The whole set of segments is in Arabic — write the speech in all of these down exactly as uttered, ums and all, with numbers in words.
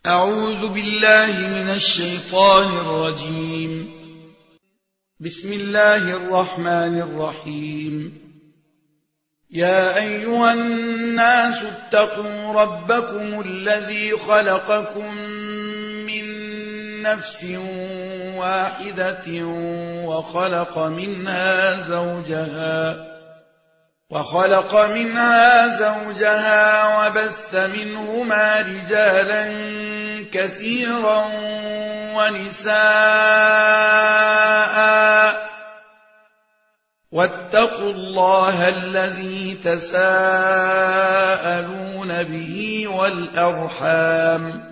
أعوذ بالله من الشيطان الرجيم. بسم الله الرحمن الرحيم. يا أيها الناس اتقوا ربكم الذي خلقكم من نفس واحدة وخلق منها زوجها وخلق منها زوجها وبث منهما رجالا كثيرا ونساء، واتقوا الله الذي تساءلون به والأرحام،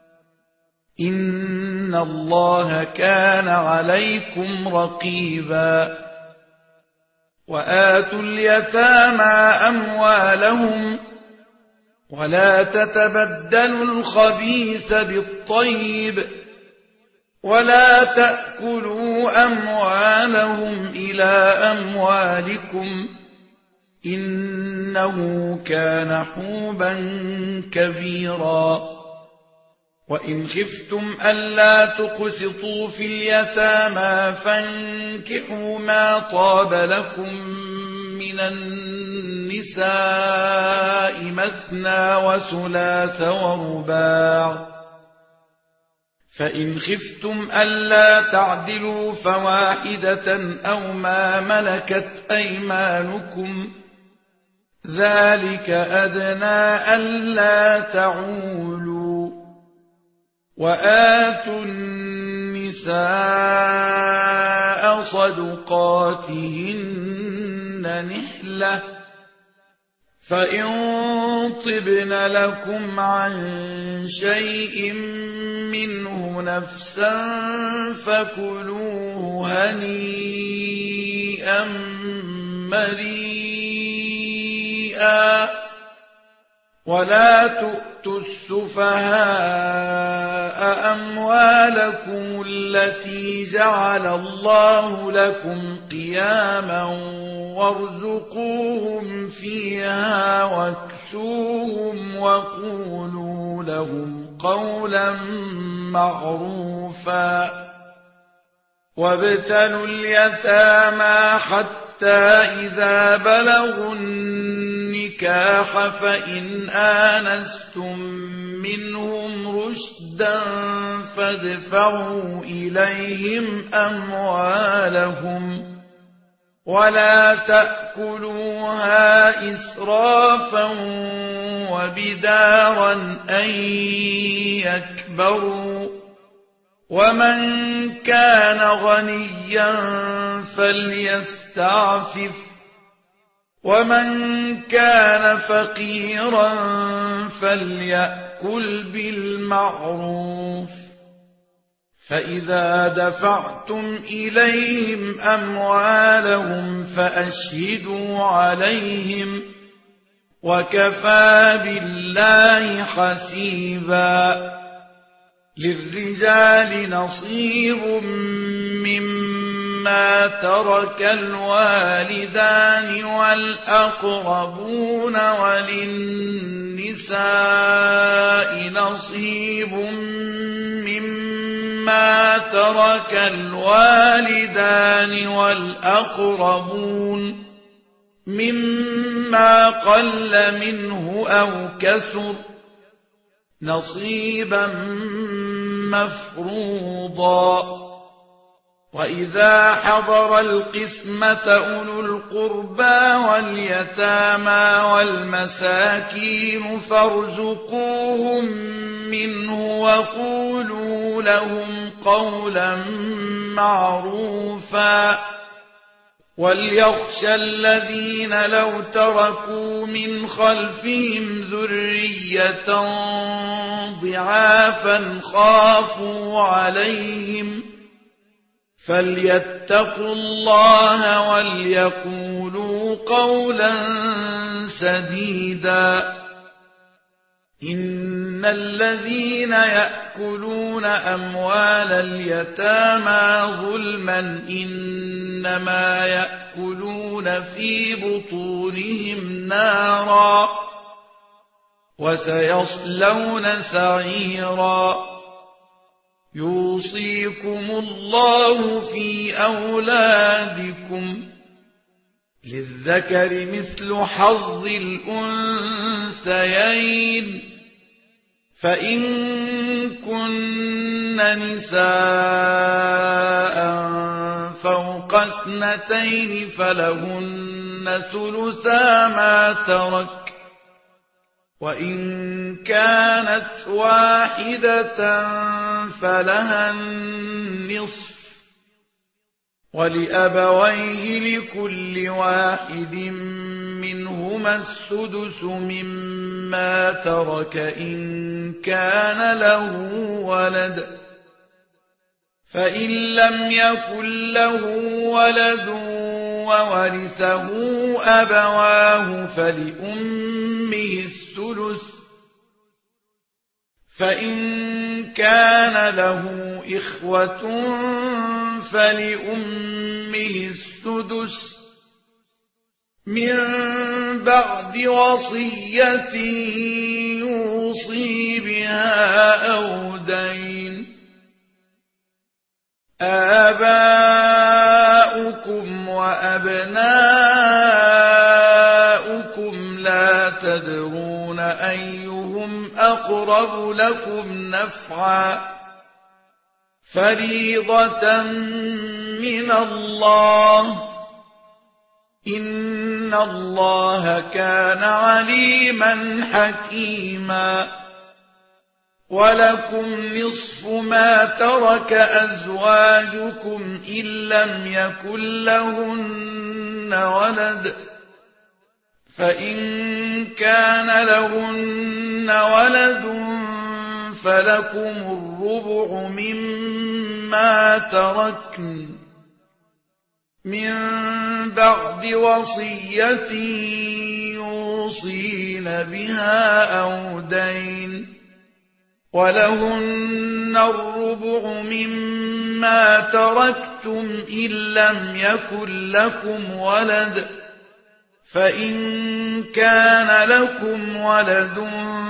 إن الله كان عليكم رقيبا. وآتوا اليتامى أموالهم ولا تتبدلوا الخبيث بالطيب ولا تأكلوا أموالهم إلى أموالكم إنه كان حوبا كبيرا. وإن خفتم ألا تقسطوا في اليتامى فانكحوا ما طاب لكم من النساء مثنى وثلاث ورباع، فإن خفتم ألا تعدلوا فواحدة أو ما ملكت أيمانكم ذلك أدنى ألا تعولوا. وآتوا النساء صدقاتهن نحلة، فإن طبن لكم عن شيء منه نفسا فكلوه هنيئا مريئا. ولا تؤتوا السفهاء أموالكم التي جعل الله لكم قياما وارزقوهم فيها واكسوهم وقولوا لهم قولا معروفا. وابتلوا اليتامى حتى إذا بلغوا النكاح فإن آنستم منهم رشدا فادفعوا إليهم أموالهم ولا تأكلوها إسرافا وبدارا أن يكبروا. ومن كان غنيا فليستعفف ومن كان فقيرا فليأكل بالمعروف. فإذا دفعتم إليهم أموالهم فأشهدوا عليهم وكفى بالله حسيبا. للرجال نصيب مما ترك الوالدان والأقربون وللنساء نصيب مما ترك الوالدان والأقربون مما قل منه أو كثر نصيبا مفروضا. وإذا حضر القسمة أولو القربى واليتامى والمساكين فارزقوهم منه وقولوا لهم قولا معروفا. وليخشى الذين لو تركوا من خلفهم ذرية ضعافا خافوا عليهم فليتقوا الله وليقولوا قولا سديدا. إن الذين يأكلون أموال اليتامى ظلما إنما يأكلون في بطونهم نارا وسيصلون سعيرا يوصيكم الله في أولادكم للذكر مثل حظ الأنثيين فإن كن نساء فوق اثنتين فلهن ثلثا ما ترك وإن كانت واحدة فلها النصف ولأبويه لكل واحد منهما السدس مما ترك إن كان له ولد فإن لم يكن له ولد وورثه أبواه فلأمه الثلث فإن كان له إخوة فلأمه السدس من بعد وصية يوصي بها أو دين آباؤكم وأبناؤكم لا تدرون أيهم أقرب لكم نفعا فريضة من الله إن الله كان عليما حكيما ولكم نصف ما ترك أزواجكم إن لم يكن لهن ولد فإن كان لهن ولد فلكم الربع مما تركن من بعد وصية يوصين بها أو دين ولهن الربع مما تركتم إن لم يكن لكم ولد فإن كان لكم ولد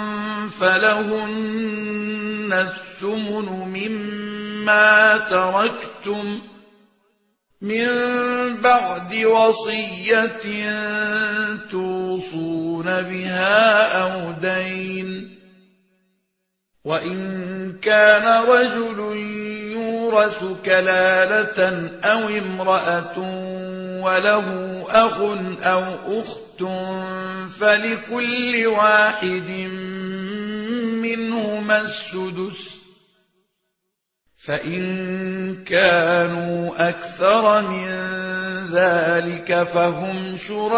فلهن الثمن مما تركتم من بعد وصية توصون بها أو دين وإن كان رجل يورث كلالة أو امرأة وله أخ أو أخت فلكل واحد منهما السدس فإن كانوا أكثر من ذلك فهم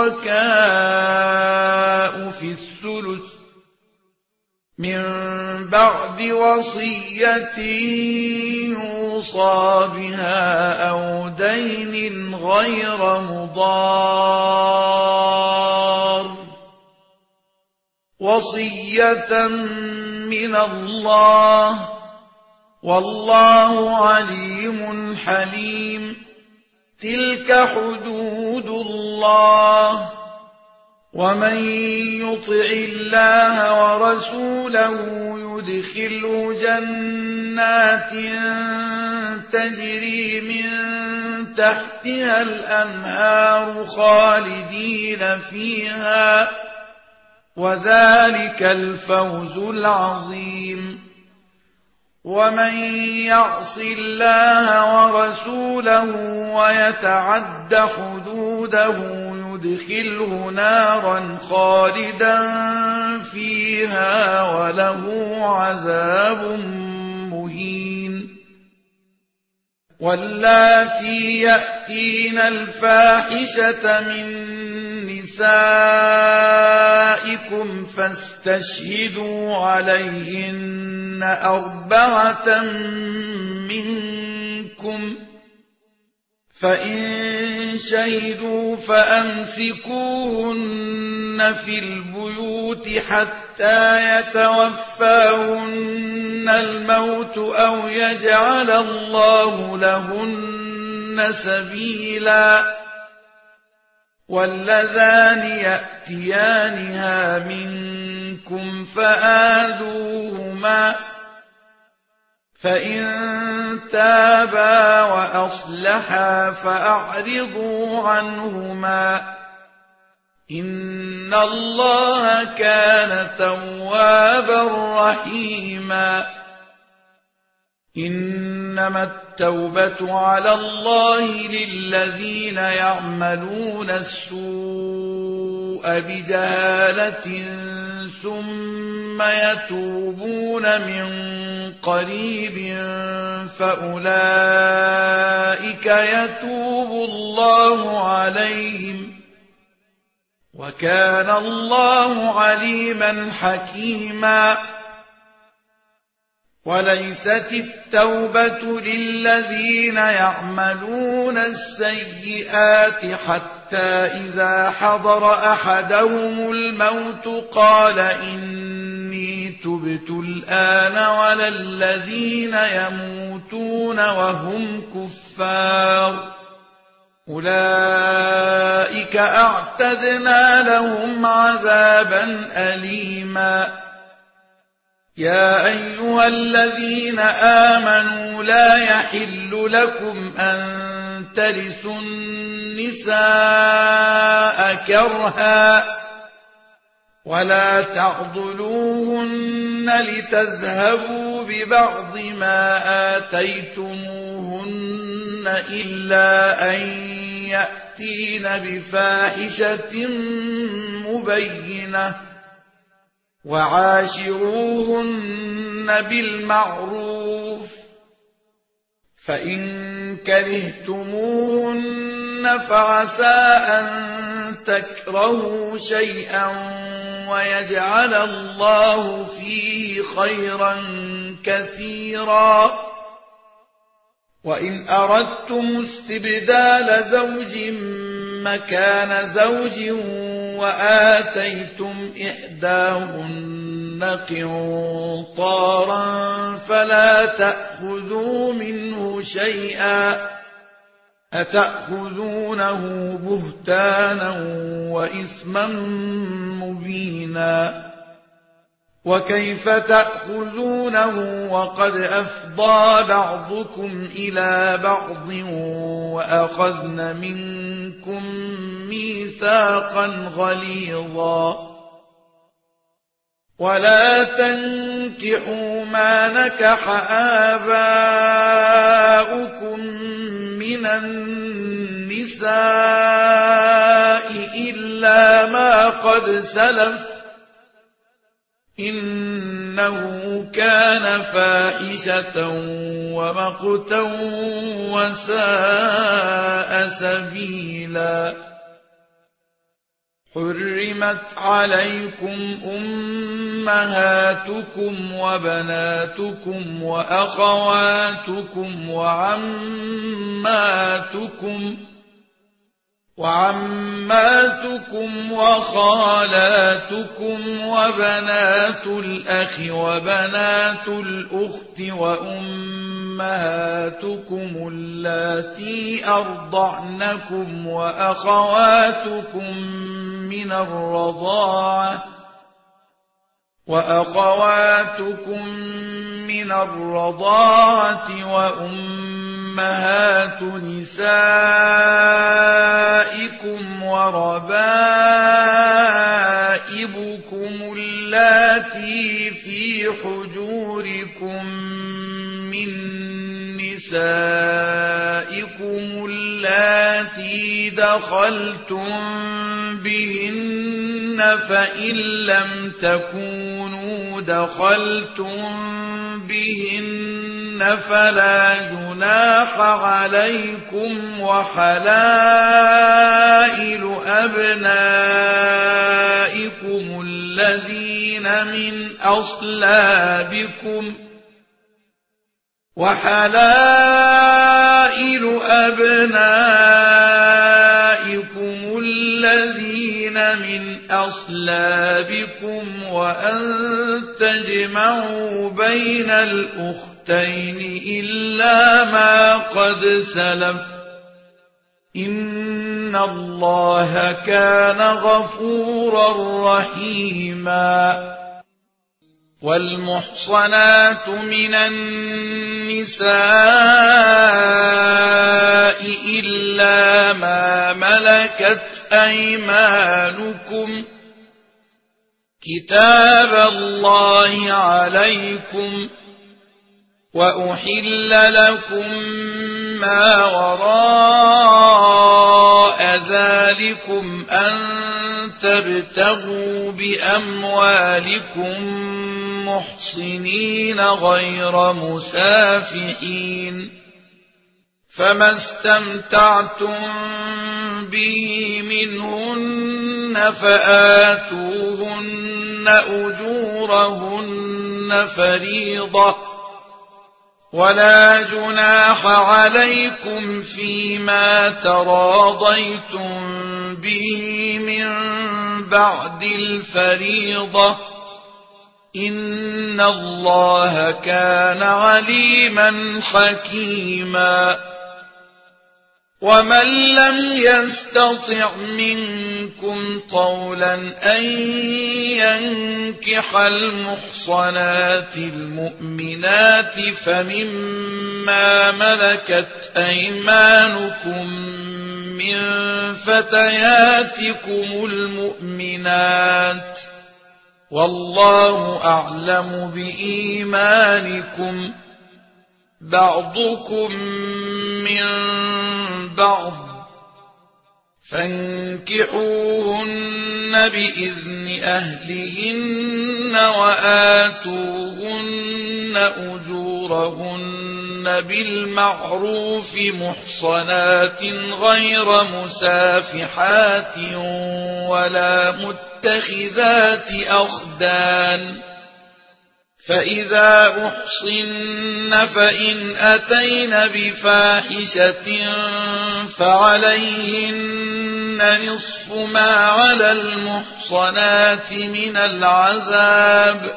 شركاء في الثلث من بعد وصية يوصى بها أو دين غير مضار وصية من الله والله عليم حليم تلك حدود الله ومن يطع الله ورسوله يدخله جنات تجري من تحتها الأنهار خالدين فيها وذلك الفوز العظيم ومن يعص الله ورسوله ويتعد حدوده يدخله نارا خالدا فيها وله عذاب مهين واللاتي يأتين الفاحشة من نسائكم فاستشهدوا عليهن أربعة منكم فإن شهدوا فأمسكوهن في البيوت حتى يتوفاهن الموت أو يجعل الله لهن سبيلا واللذان يأتيانها منكم فآذوهما فإن تابا وأصلحا فأعرضوا عنهما إن الله كان توابا رحيما إنما التوبة على الله للذين يعملون السوء بجهالة ثم يتوبون من قريب فأولئك يتوب الله عليهم وكان الله عليما حكيما وليست التوبة للذين يعملون السيئات حتى إذا حضر أحدهم الموت قال إني تبت الآن ولا الذين يموتون وهم كفار أولئك أعتدنا لهم عذابا أليما يا أيها الذين آمنوا لا يحل لكم أن ترثوا النساء كرها ولا تعضلوهن لتذهبوا ببعض ما آتيتموهن إلا أن يأتين بفاحشة مبينة وعاشروهن بالمعروف فإن كرهتموهن فعسى أن تكرهوا شيئا ويجعل الله فيه خيرا كثيرا وإن أردتم استبدال زوج مكان زوج وآتيتم إحداهن قنطارا فلا تأخذوا منه شيئا أتأخذونه بهتانا وإثما مبينا وكيف تأخذونه وقد أفضى بعضكم إلى بعض وأخذن منكم ميثاقا غليظا ولا تنكحوا ما نكح آباؤكم من النساء إلا ما قد سلف إنه كان فاحشة ومقتا وساء سبيلا حرمت عليكم أمهاتكم وبناتكم وأخواتكم وعماتكم وعماتكم وخالاتكم وبنات الأخ وبنات الأخت وأمهاتكم اللاتي أرضعنكم وأخواتكم من الرضاعة وأخواتكم من الرضاعة وأمهات نسائكم وربائبكم اللاتي في حجوركم من نسائكم اللاتي دخلتم بهن فإن لم تكونوا دخلتم بهن فلا جناح عليكم وحلائل أبنائكم الذين من أصلابكم وحلائل أبنائكم الذين من أصلابكم وأن تجمعوا بين الأختين إلا ما قد سلف إن الله كان غفورا رحيما. والمحصنات من النساء إلا ما ملكت أيمانكم كتاب الله عليكم، وأحل لكم ما وراء ذلكم أن تبتغوا بأموالكم محصنين غير مسافحين، فما استمتعتم به منهن فآتوهن أجورهن فريضة، ولا جناح عليكم فيما تراضيتم به من بعد الفريضة، إن الله كان عليما حكيما. ومن لم يستطع منكم طولا أن ينكح المحصنات المؤمنات فمما ملكت أيمانكم من فتياتكم المؤمنات، والله أعلم بإيمانكم، بعضكم من بعض، فانكحوهن بإذن أهلهن وآتوهن أجورهن بالمعروف محصنات غير مسافحات ولا متخذات أخدان، فإذا أحصن فإن أتين بفاحشة فعليهن نصف ما على المحصنات من العذاب،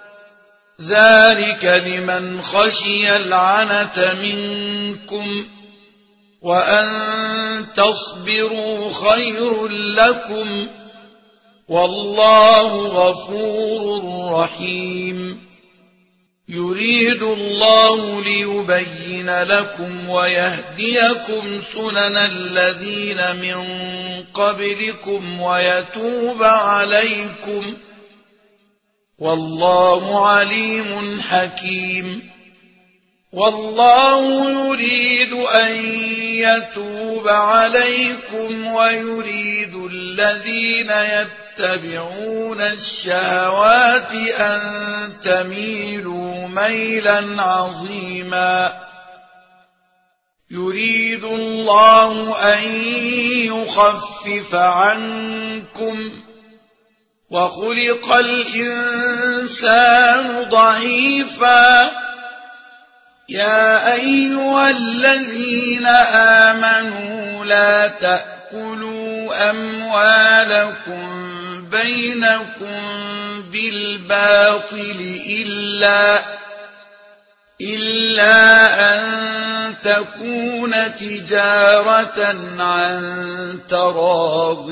ذلك لمن خشي العنة منكم، وأن تصبروا خير لكم، والله غفور رحيم. يريد الله ليبين لكم ويهديكم سنن الذين من قبلكم ويتوب عليكم، والله عليم حكيم. والله يريد أن يتوب عليكم ويريد الذين يتبعون الشهوات أن تميلوا ميلا عظيما. يريد الله أن يخفف عنكم، وخلق الإنسان ضعيفا. يا أيها الذين آمنوا لا تأكلوا أموالكم بينكم بالباطل إلا, إلا أن تكون تجارة عن تراض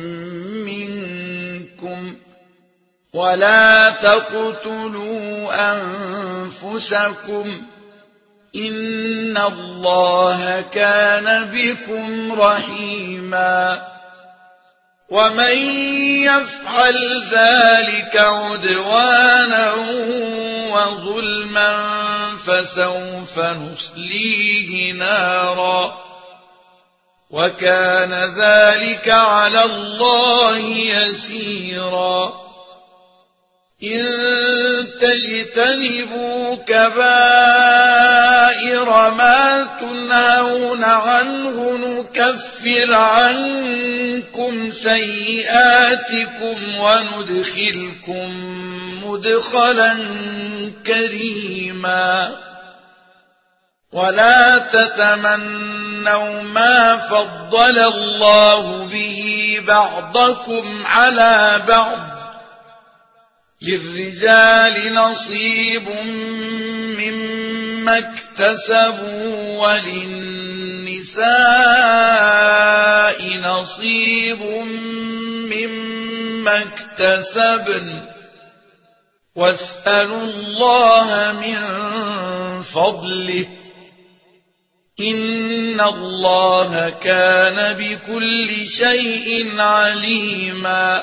منكم، ولا تقتلوا أنفسكم، إن الله كان بكم رحيما. ومن يفعل ذلك عدوانا وظلما فسوف نصليه نارا، وكان ذلك على الله يسيرا. إن تجتنبوا كبائر ما تنهون عنه نكفر عنكم سيئاتكم وندخلكم مدخلا كريما. ولا تتمنوا ما فضل الله به بعضكم على بعض، للرجال نصيب مما اكتسبوا وللنساء اكتسبن واسألوا الله من فضله إن الله كان بكل شيء عليما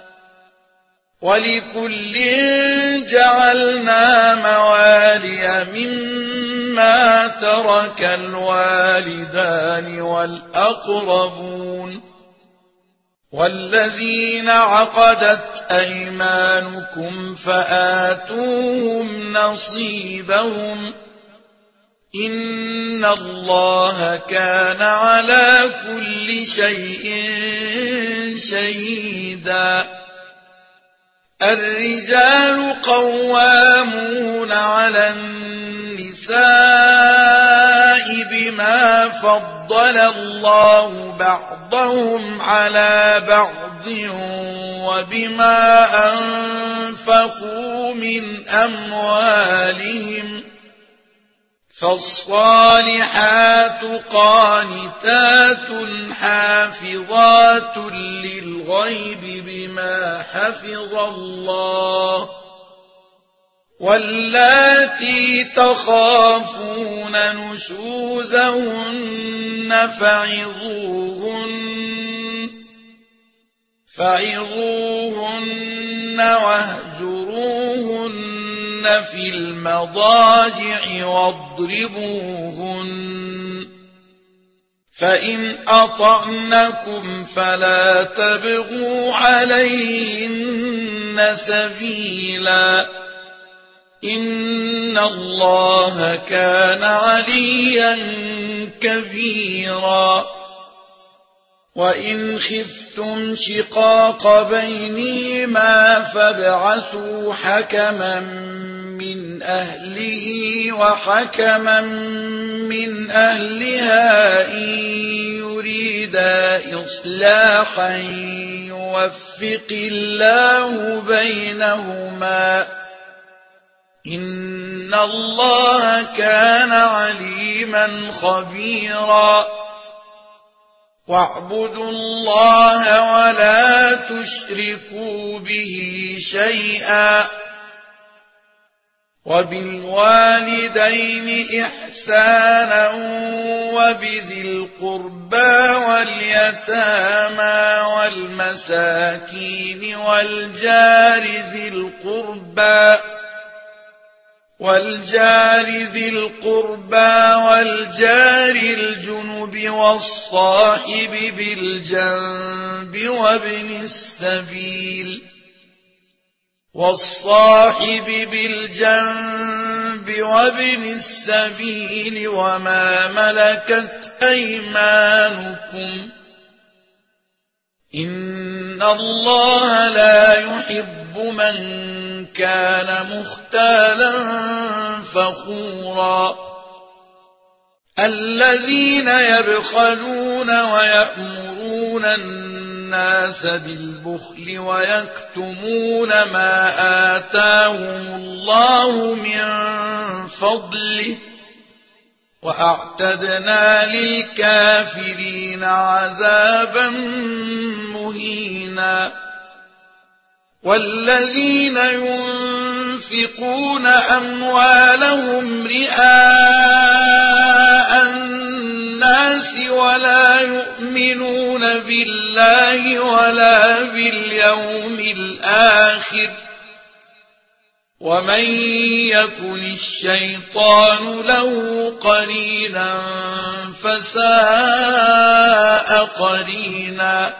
ولكل جعلنا موالي مما ترك الوالدان والأقربون والذين عقدت أيمانكم فآتوهم نصيبهم إن الله كان على كل شيء شهيدا الرجال قوامون على النساء بما فضل الله بعضهم على بعض وبما أنفقوا من أموالهم فالصالحات قانتات حافظات للغيب بما حفظ الله واللاتي تخافون نشوزهن فعظوهن فعظوهن واهجروهن في المضاجع واضربوهن فإن أطعنكم فلا تبغوا عليهن سبيلا إن الله كان عليا كبيرا وإن خفتم شقاق بينهما فابعثوا حكما من أهله وحكما من أهلها إن يريدا إصلاحا يوفق الله بينهما إن الله كان عليما خبيرا واعبدوا الله ولا تشركوا به شيئا وبالوالدين إحسانا وبذي القربى واليتامى والمساكين والجار ذي القربى والجار ذي القربى والجار الجنب والصاحب بالجنب وابن السبيل والصاحب بالجنب وابن السبيل وما ملكت أيمانكم إن الله لا يحب من كان مختالا فخورا الذين يبخلون ويأمرون الناس بالبخل ويكتمون ما آتاهم الله من فضله وأعتدنا للكافرين عذابا مهينا والذين ينفقون أموالهم رئاء الناس ولا يؤمنون بالله ولا باليوم الآخر ومن يكن الشيطان له قرينا فساء قرينا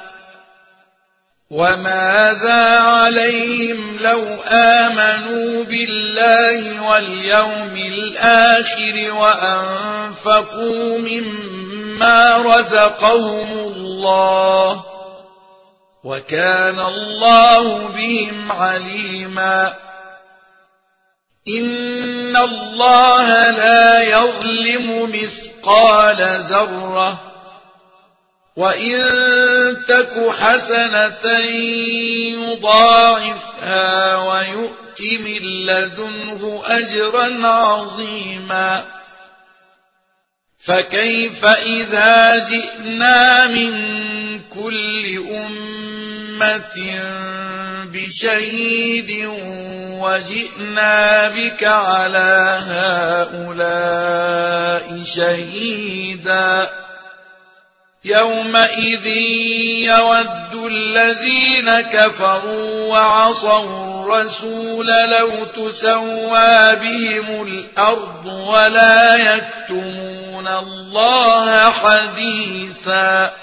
وماذا عليهم لو آمنوا بالله واليوم الآخر وأنفقوا مما رزقهم الله وكان الله بهم عليما إن الله لا يظلم مثقال ذرة وإن تك حسنة يضاعفها ويؤت من لدنه أجرا عظيما فكيف إذا جئنا من كل أمة أمة بشهيد وجئنا بك على هؤلاء شهيدا يومئذ يود الذين كفروا وعصوا الرسول لو تسوى بهم الأرض ولا يكتمون الله حديثا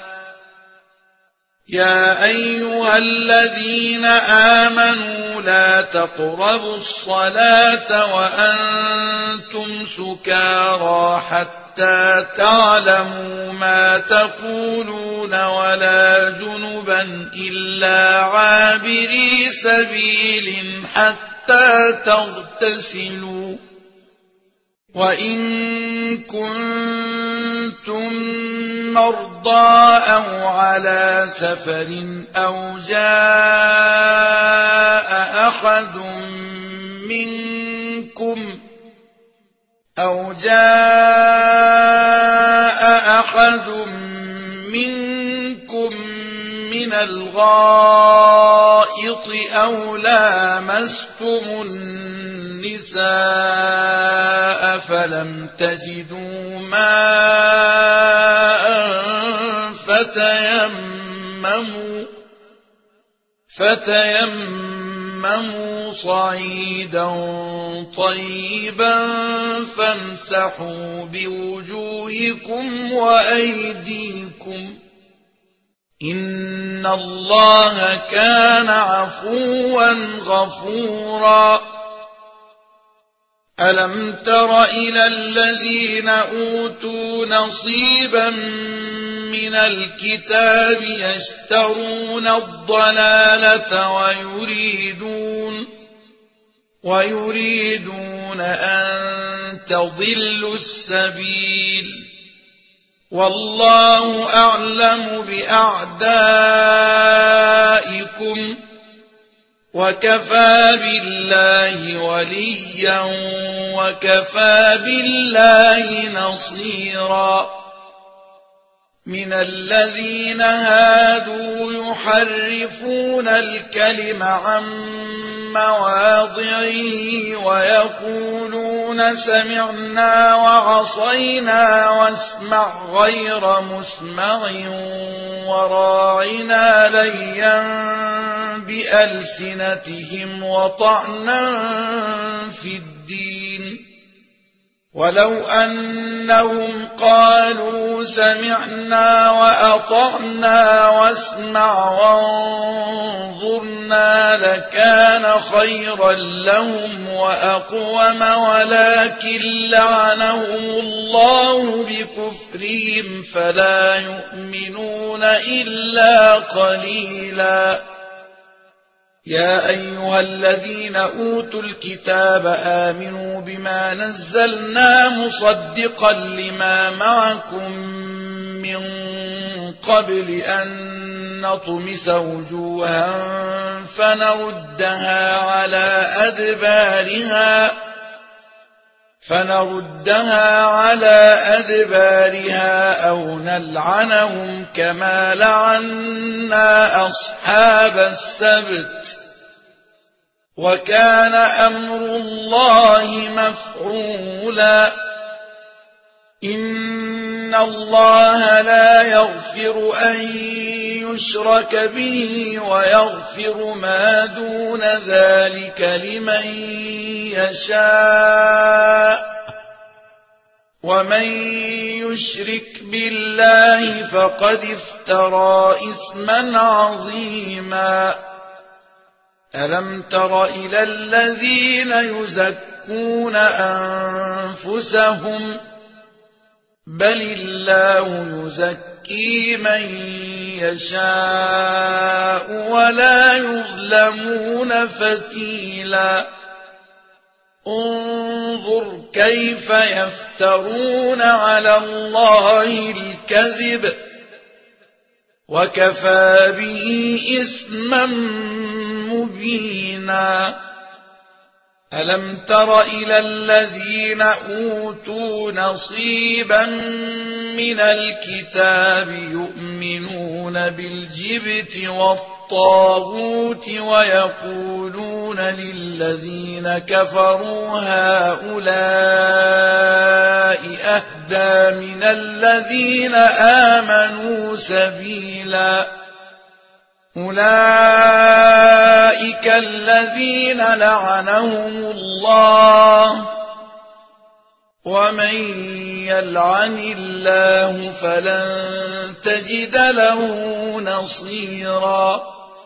يا أيها الذين آمنوا لا تقربوا الصلاة وأنتم سكارى حتى تعلموا ما تقولون ولا جنبا إلا عابري سبيل حتى تغتسلوا وإن كنتم مرضى أو على سفر أو جاء أحد منكم أو جاء أحد منكم من الغائط أو لامستم النساء فلم تجدوا ماء فتيمموا فتيمموا صعيدا طيبا فامسحوا بوجوهكم وأيديكم إن الله كان عفوا غفورا ألم تر إلى الذين أوتوا نصيبا من الكتاب يشترون الضلالة ويريدون ويريدون أن تضلوا السبيل والله أعلم بأعدائكم وكفى بالله وليا وكفى بالله نصيرا من الذين هادوا يحرفون الكلم عن مواضعه ويقولون سمعنا وعصينا واسمع غير مسمع وراعنا ليا بألسنتهم وطعنا في الدين ولو أنهم قالوا سمعنا وأطعنا واسمع وانظرنا لكان خيرا لهم وأقوم ولكن لعنهم الله بكفرهم فلا يؤمنون إلا قليلا يا أيها الذين أوتوا الكتاب آمنوا بما نزلنا مصدقا لما معكم من قبل أن نطمس وجوها فنردها على أدبارها فنردها على أدبارها أو نلعنهم كما لعنا أصحاب السبت وكان أمر الله مفعولا إن الله لا يغفر أن يشرك به ويغفر ما دون ذلك لمن يشاء ومن يشرك بالله فقد افترى إثما عظيما ألم تر إلى الذين يزكون أنفسهم بل الله يزكي من يشاء ولا يظلمون فتيلا انظر كيف يفترون على الله الكذب وكفى به إثما مبينا ألم تر إلى الذين أوتوا نصيبا من الكتاب يؤمنون بالجبت والطاغوت الطاغوت ويقولون للذين كفروا هؤلاء أهدى من الذين آمنوا سبيلا أولئك الذين لعنهم الله ومن يلعن الله فلن تجد له نصيرا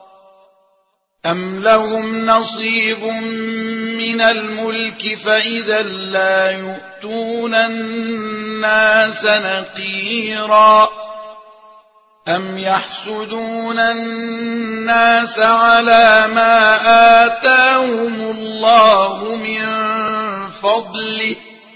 أم لهم نصيب من الملك فإذا لا يؤتون الناس نقيرا أم يحسدون الناس على ما آتاهم الله من فضله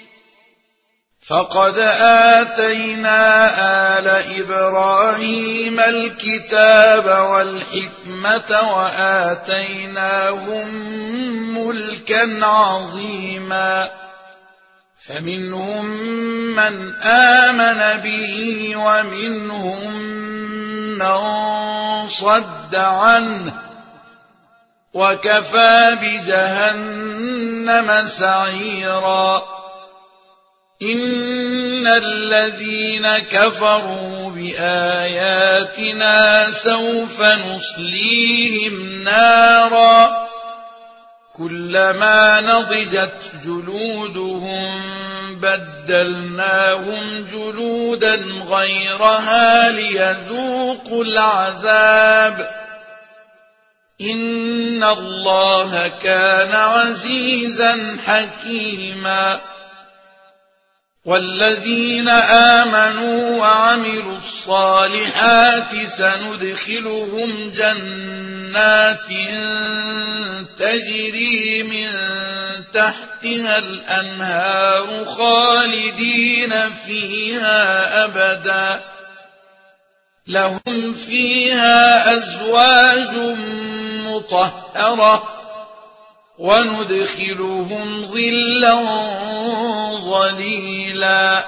فقد آتينا آل إبراهيم الكتاب والحكمة وآتيناهم ملكا عظيما فمنهم من آمن به ومنهم من صد عنه وكفى بجهنم سعيرا إن الذين كفروا بآياتنا سوف نصليهم نارا كلما نضجت جلودهم بدلناهم جلودا غيرها ليذوقوا العذاب إن الله كان عزيزا حكيما والذين آمنوا وعملوا الصالحات سندخلهم جنات تجري من تحتها الأنهار خالدين فيها أبدا لهم فيها أزواج مطهرة وندخلهم ظلا ظليلا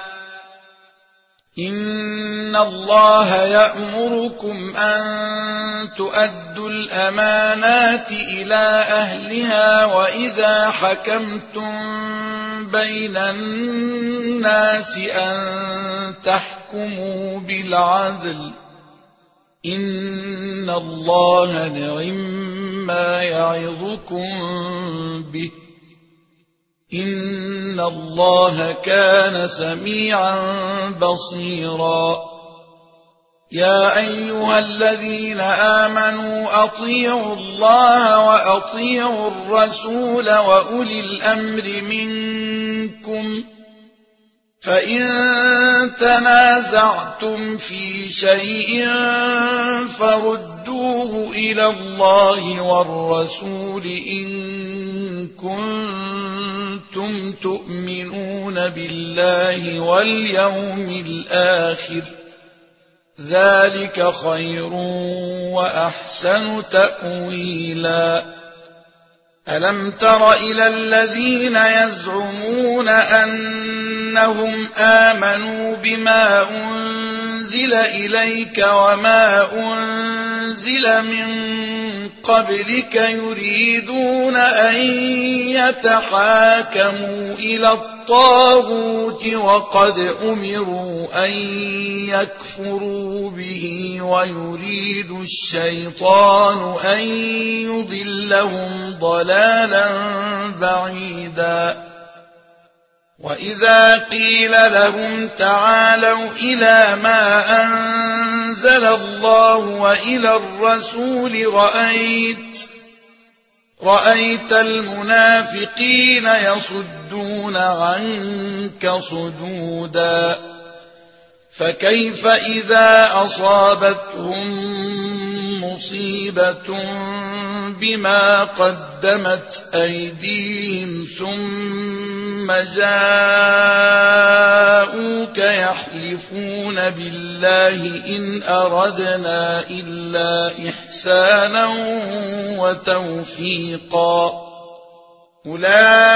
إن الله يأمركم أن تؤدوا الأمانات إلى أهلها وإذا حكمتم بين الناس أن تحكموا بالعدل إن الله نعم ما يعظكم به إن الله كان سميعا بصيرا يا أيها الذين آمنوا أطيعوا الله وأطيعوا الرسول وأولي الأمر منكم فإن تنازعتم في شيء فردوه إلى الله والرسول إن كنتم تؤمنون بالله واليوم الآخر ذلك خير وأحسن تأويلا ألم تر إلى الذين يزعمون أنهم آمنوا بما أنزل إليك وما أنزل من قبلك يريدون أن يتحاكموا إلى الطاغوت وقد أمروا أن يكفروا به ويريد الشيطان أن يضلهم ضلالا بعيدا وإذا قيل لهم تعالوا إلى ما أنزل الله وإلى الرسول رأيت رأيت المنافقين يصدون عنك صدودا فكيف إذا أصابتهم مصيبة بما قدمت أيديهم ثم جاءوك يحلفون بالله إن أردنا إلا إحسانا وتوفيقا أولئك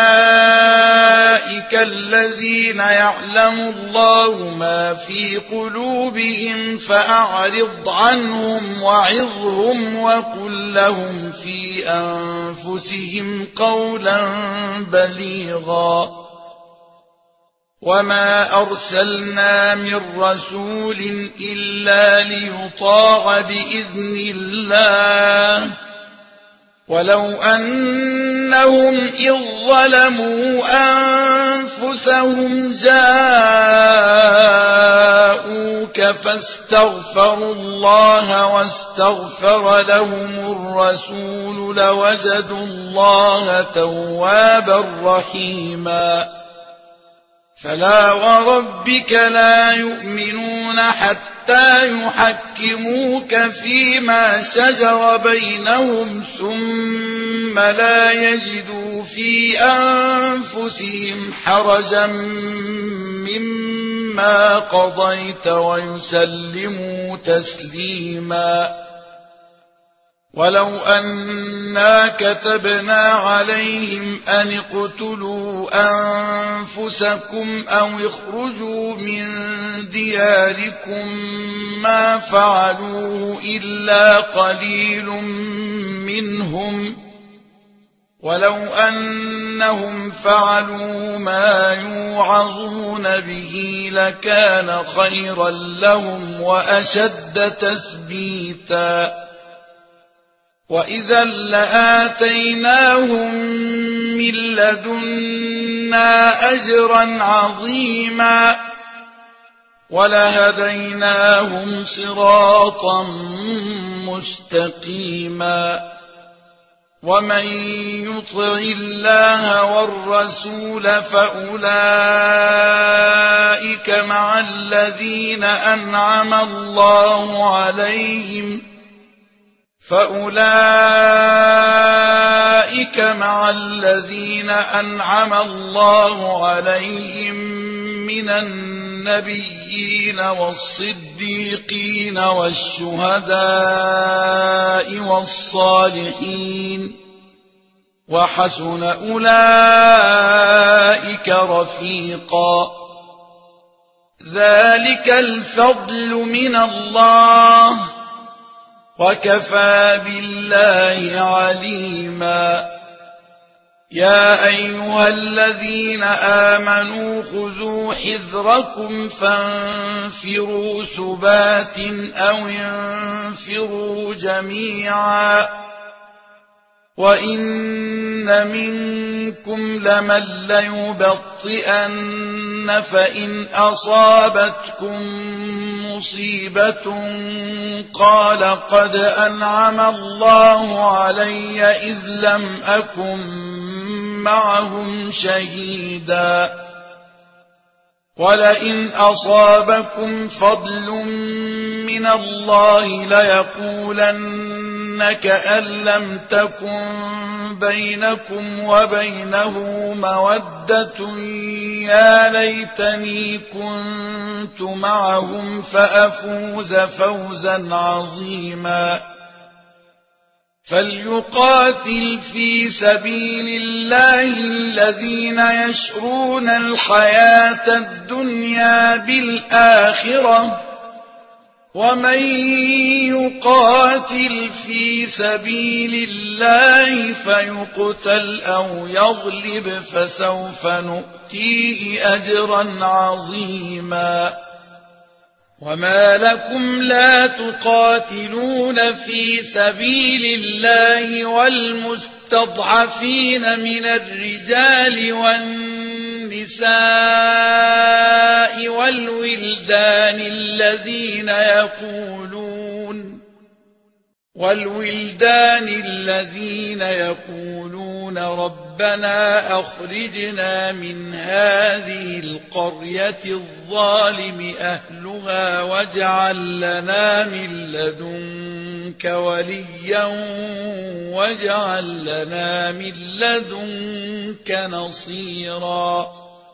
الذين يعلم الله ما في قلوبهم فأعرض عنهم وعظهم وقل لهم في أنفسهم قولا بليغا وما أرسلنا من رسول إلا ليطاع بإذن الله ولو أنهم إذ ظلموا أنفسهم جاءوك فاستغفروا الله واستغفر لهم الرسول لوجدوا الله توابا رحيما فلا وربك لا يؤمنون حتى يحكموك فيما شجر بينهم ثم لا يجدوا في أنفسهم حرجا مما قضيت ويسلموا تسليما ولو أنا كتبنا عليهم أن اقتلوا أنفسكم أو اخرجوا من دياركم ما فعلوه إلا قليل منهم ولو أنهم فعلوا ما يوعظون به لكان خيرا لهم وأشد تثبيتا وإذا لآتيناهم من لدنا أجرا عظيما ولهديناهم صراطا مستقيما ومن يطع الله والرسول فأولئك مع الذين أنعم الله عليهم فأولئك مع الذين أنعم الله عليهم من النبيين والصديقين والشهداء والصالحين وحسن أولئك رفيقا ذلك الفضل من الله وكفى بالله عليما يا أيها الذين آمنوا خذوا حذركم فانفروا ثبات أو انفروا جميعا وإن منكم لمن ليبطئن فإن أصابتكم مصيبة قال قد أنعم الله علي إذ لم أكن معهم شهيدا ولئن أصابكم فضل من الله ليقولن كأن لم تكن بينكم وبينه مودة يا ليتني كنت معهم فأفوز فوزا عظيما فليقاتل في سبيل الله الذين يشرون الحياة الدنيا بالآخرة ومن يقاتل في سبيل الله فيقتل أو يغلب فسوف نؤتيه أجرا عظيما وما لكم لا تقاتلون في سبيل الله والمستضعفين من الرجال والنساء والولدان الذين يقولون والولدان الذين يقولون ربنا أخرجنا من هذه القرية الظالم أهلها واجعل لنا من لدنك وليا واجعل لنا من لدنك نصيرا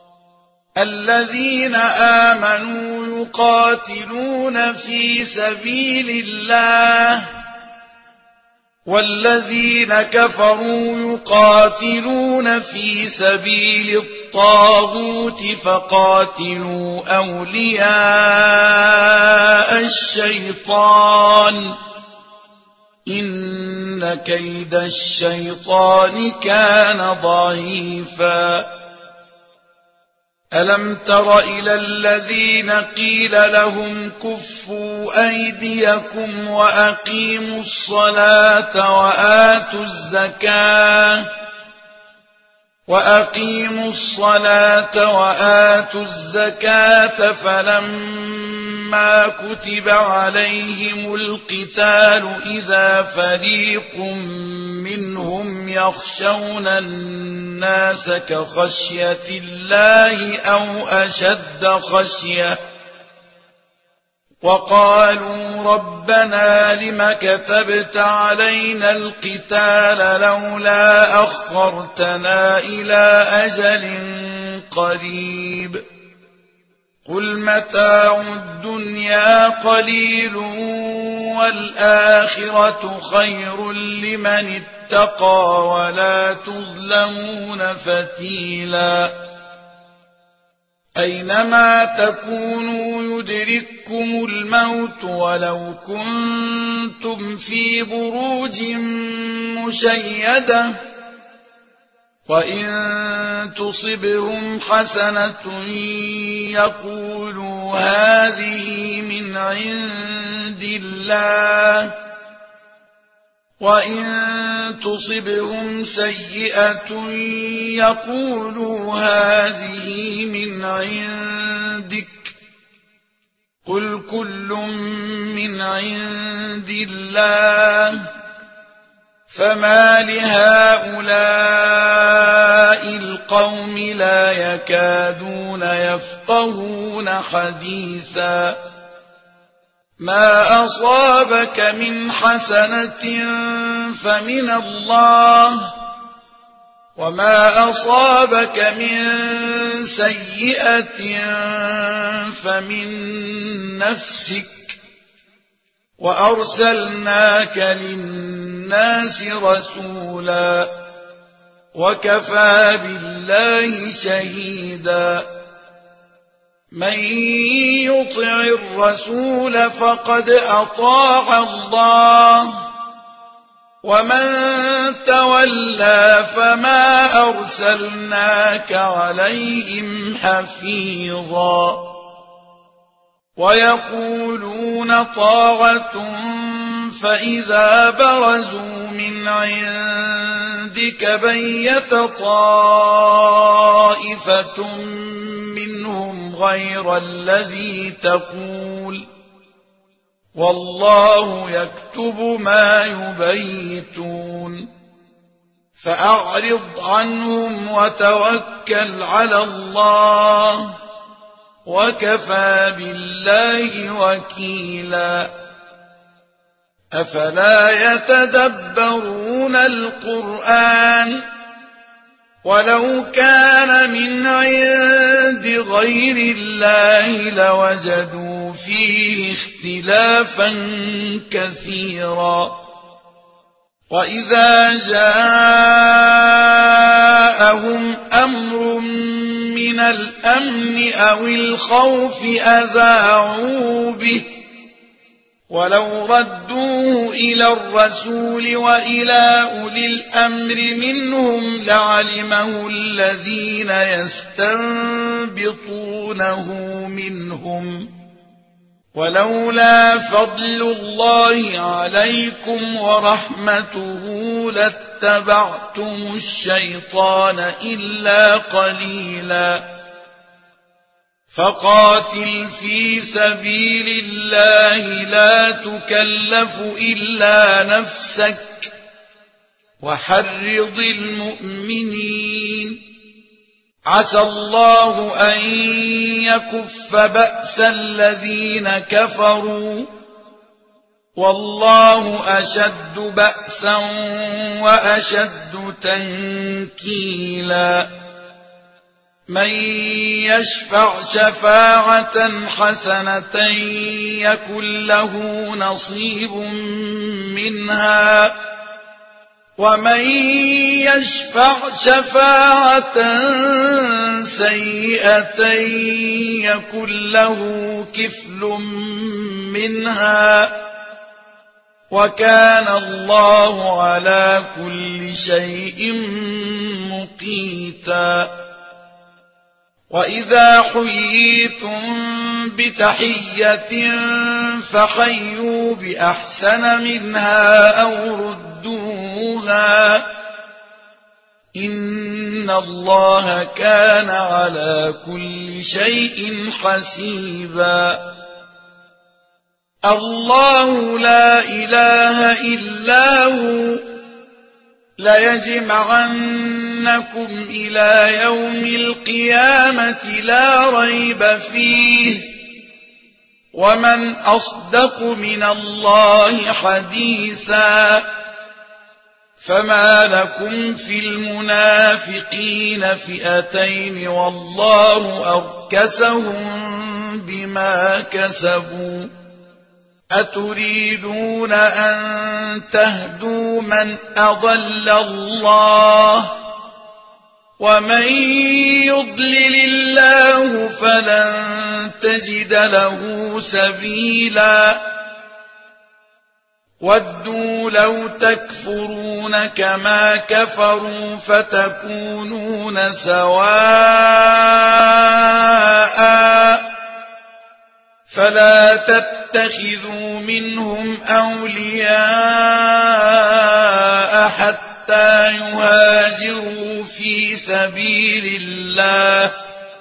الذين آمنوا يقاتلون في سبيل الله والذين كفروا يقاتلون في سبيل الطاغوت فقاتلوا أولياء الشيطان إن كيد الشيطان كان ضعيفا ألم تر إلى الذين قيل لهم كفوا أيديكم وأقيموا الصلاة وآتوا الزكاة وأقيموا الصلاة وآتوا الزكاة فلما كتب عليهم القتال إذا فريق منهم يخشون الناس كخشية الله أو أشد خشية وقالوا ربنا لم كتبت علينا القتال لولا أخرتنا إلى أجل قريب قل متاع الدنيا قليل والآخرة خير لمن اتقى ولا تظلمون فتيلا أينما تكونوا يدرككم الموت ولو كنتم في بروج مشيدة وإن تصبهم حسنة يقولوا هذه من عند الله وإن تصبهم سيئة يقولوا هذه من عندك قل كل من عند الله فما لهؤلاء القوم لا يكادون يفقهون حديثا ما أصابك من حسنة فمن الله وما أصابك من سيئة فمن نفسك وأرسلناك للناس رسولا وكفى بالله شهيدا من يطع الرسول فقد أطاع الله ومن تولى فما أرسلناك عليهم حفيظا ويقولون طاعة فإذا برزوا من عندك بيت طائفة منهم غير الذي تقول والله يكتب ما يبيتون فأعرض عنهم وتوكل على الله وكفى بالله وكيلا أفلا يتدبرون القرآن ولو كان من عند غير الله لوجدوا فيه اختلافا كثيرا وإذا جاءهم أمر من الأمن أو الخوف أذاعوا به ولو ردوه إلى الرسول وإلى أولي الأمر منهم لعلمه الذين يستنبطونه منهم ولولا فضل الله عليكم ورحمته لاتبعتم الشيطان إلا قليلا فقاتل في سبيل الله لا تكلف إلا نفسك وحرض المؤمنين عسى الله أن يكف بأس الذين كفروا والله أشد بأسا وأشد تنكيلا من يشفع شفاعة حسنة يكن له نصيب منها ومن يشفع شفاعة سيئة يكن له كفل منها وكان الله على كل شيء مقيتا. وإذا حييتم بتحية فحيوا بأحسن منها أو ردوها إن الله كان على كل شيء حسيبا. الله لا إله إلا هو ليجمعنكم إلى يوم القيامة لا ريب فيه ومن أصدق من الله حديثا. فما لكم في المنافقين فئتين والله أركسهم بما كسبوا أتريدون أن تهدوا من أضل الله ومن يضلل الله فلن تجد له سبيلا. ودوا لو تكفرون كما كفروا فتكونون سواء فلا تتخذوا منهم أولياء حتى يهاجروا في سبيل الله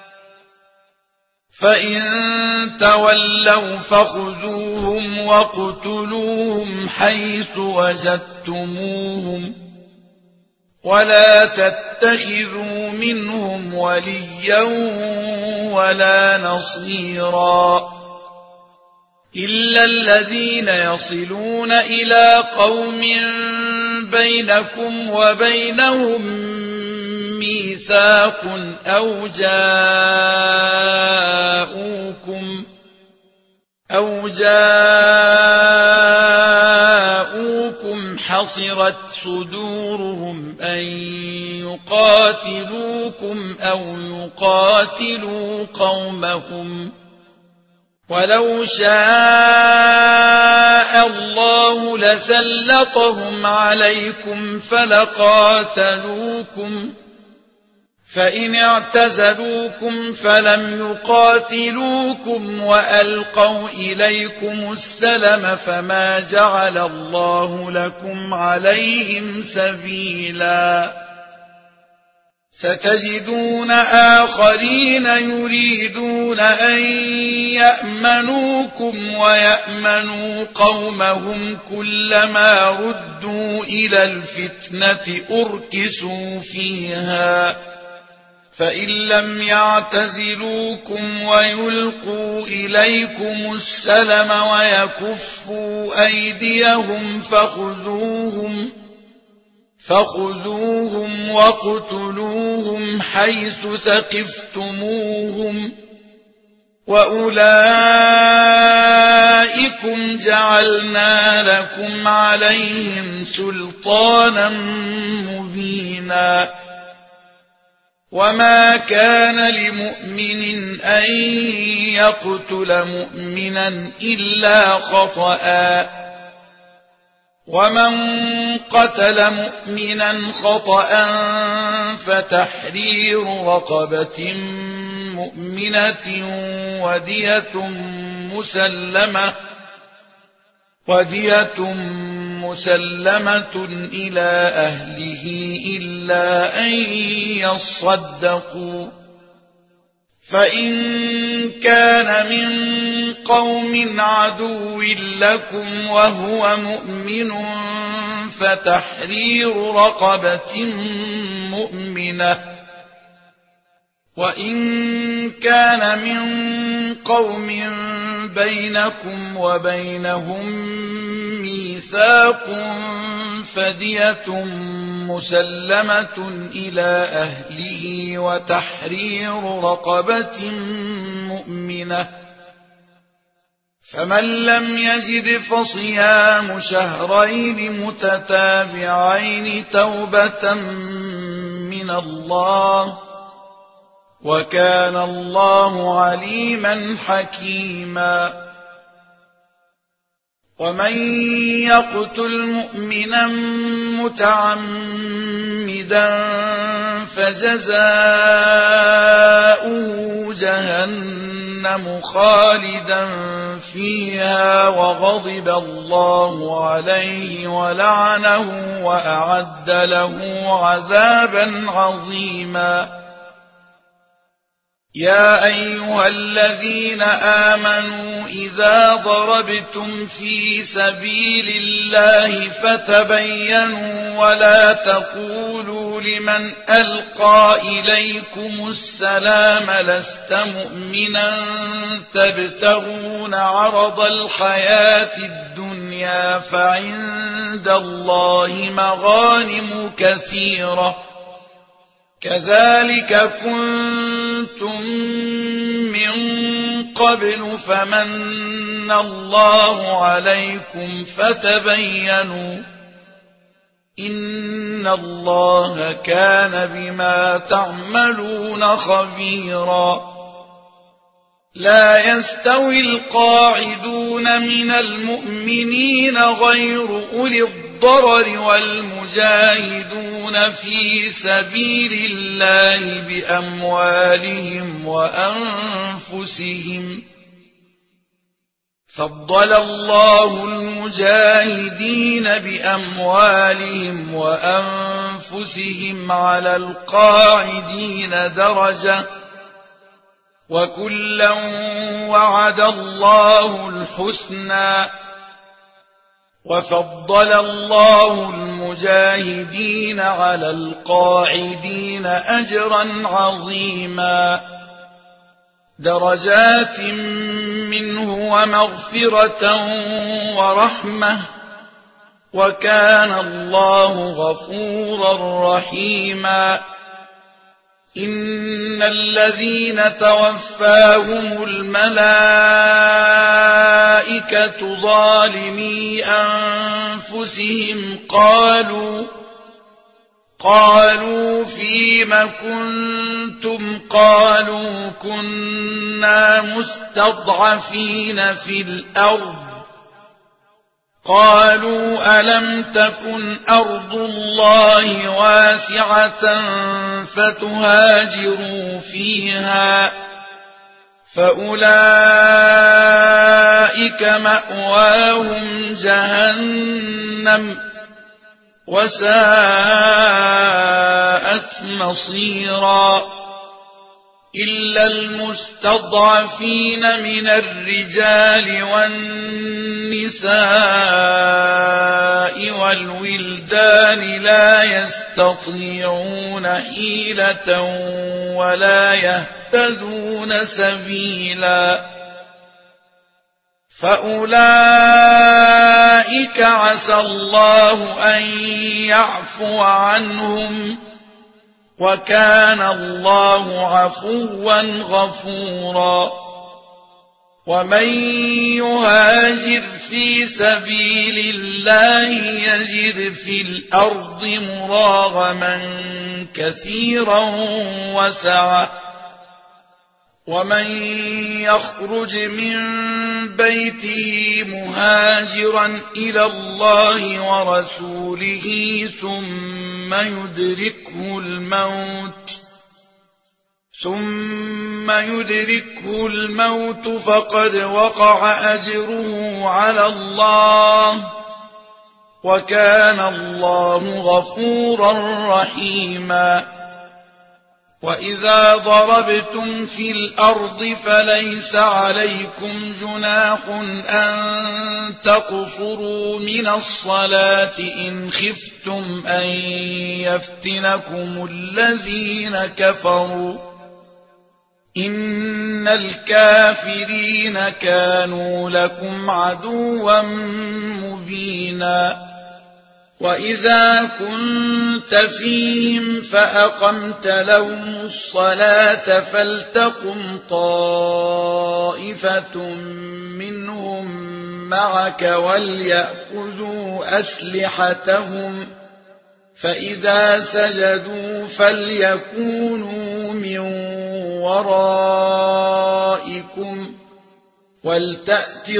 فإن تولوا فخذوهم واقتلوهم حيث وجدتموهم ولا تتخذوا منهم وليا ولا نصيرا إلا الذين يصلون إلى قوم بينكم وبينهم ميثاق أو جاءوكم أو جاءوكم حصرت صدورهم أن يقاتلوكم أو يقاتلوا قومهم ولو شاء الله لسلطهم عليكم فلقاتلوكم فإن اعتزلوكم فلم يقاتلوكم وألقوا إليكم السلم فما جعل الله لكم عليهم سبيلا. ستجدون آخرين يريدون أن يأمنوكم ويأمنوا قومهم كلما ردوا إلى الفتنة أركسوا فيها فإن لم يعتزلوكم ويلقوا إليكم السلم ويكفوا أيديهم فخذوهم فخذوهم واقتلوهم حيث ثقفتموهم وأولئكم جعلنا لكم عليهم سلطانا مبينا. وما كان لمؤمن أن يقتل مؤمنا إلا خطأ ومن قتل مؤمنا خطأ فتحرير رقبة مؤمنة ودية مسلمة ودية مسلمة إلى أهله إلا أن يصدقوا فإن كان من قوم عدو لكم وهو مؤمن فتحرير رقبة مؤمنة وإن كان من قوم بينكم وبينهم ميثاق فدية مسلمة إلى أهله وتحرير رقبة مؤمنة فمن لم يجد فصيام شهرين متتابعين توبة من الله وكان الله عليما حكيما ومن يقتل مؤمنا متعمدا فجزاؤه جهنم خالدا فيها وغضب الله عليه ولعنه وأعد له عذابا عظيما يا أيها الذين آمنوا إذا ضربتم في سبيل الله فتبينوا ولا تقولوا لمن ألقى إليكم السلام لست مؤمنا تبتغون عرض الحياة الدنيا فعند الله مغانم كثيرة كذلك كنتم من قبل فمن الله عليكم فتبينوا إن الله كان بما تعملون خبيرا لا يستوي القاعدون من المؤمنين غير أولي الضرر والمجاهدون في سبيل الله بأموالهم وأنفسهم فضل الله المجاهدين بأموالهم وأنفسهم على القاعدين درجة وكلا وعد الله الحسنى وفضل الله المجاهدين على القاعدين أجرا عظيما درجات منه ومغفرة ورحمة وكان الله غفورا رحيما إن الذين توفاهم الملائكة ظالمي أنفسهم قالوا قالوا فيم كنتم قالوا كنا مستضعفين في الأرض قالوا ألم تكن أرض الله واسعة فتهاجروا فيها فأولئك مأواهم جهنم وساءت مصيرا إلا المستضعفين من الرجال والنساء والولدان لا يستطيعون حيلة ولا يهتدون سبيلا فأولئك عسى الله أن يعفو عنهم وكان الله عفوا غفورا ومن يهاجر في سبيل الله يجد في الأرض مراغما كثيرا وسعة ومن يخرج من بيته مهاجرا إلى الله ورسوله ثم يدركه الموت ثم يدركه الموت فقد وقع أجره على الله وكان الله غفورا رحيما وإذا ضربتم في الأرض فليس عليكم جناح أن تقصروا من الصلاة إن خفتم أن يفتنكم الذين كفروا إن الكافرين كانوا لكم عدوا مبينا وإذا كنت فيهم فأقمت لهم الصلاة فلتقم طائفة منهم معك وليأخذوا أسلحتهم فإذا سجدوا فليكونوا من ورائكم ولتأت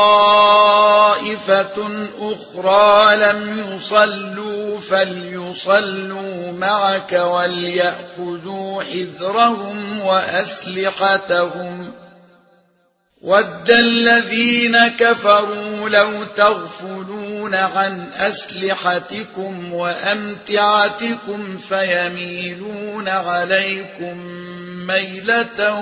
طائفة أخرى لم يصلوا فليصلوا معك وليأخذوا حذرهم وأسلحتهم ود الذين كفروا لو تغفلون عن أسلحتكم وأمتعتكم فيميلون عليكم ميلة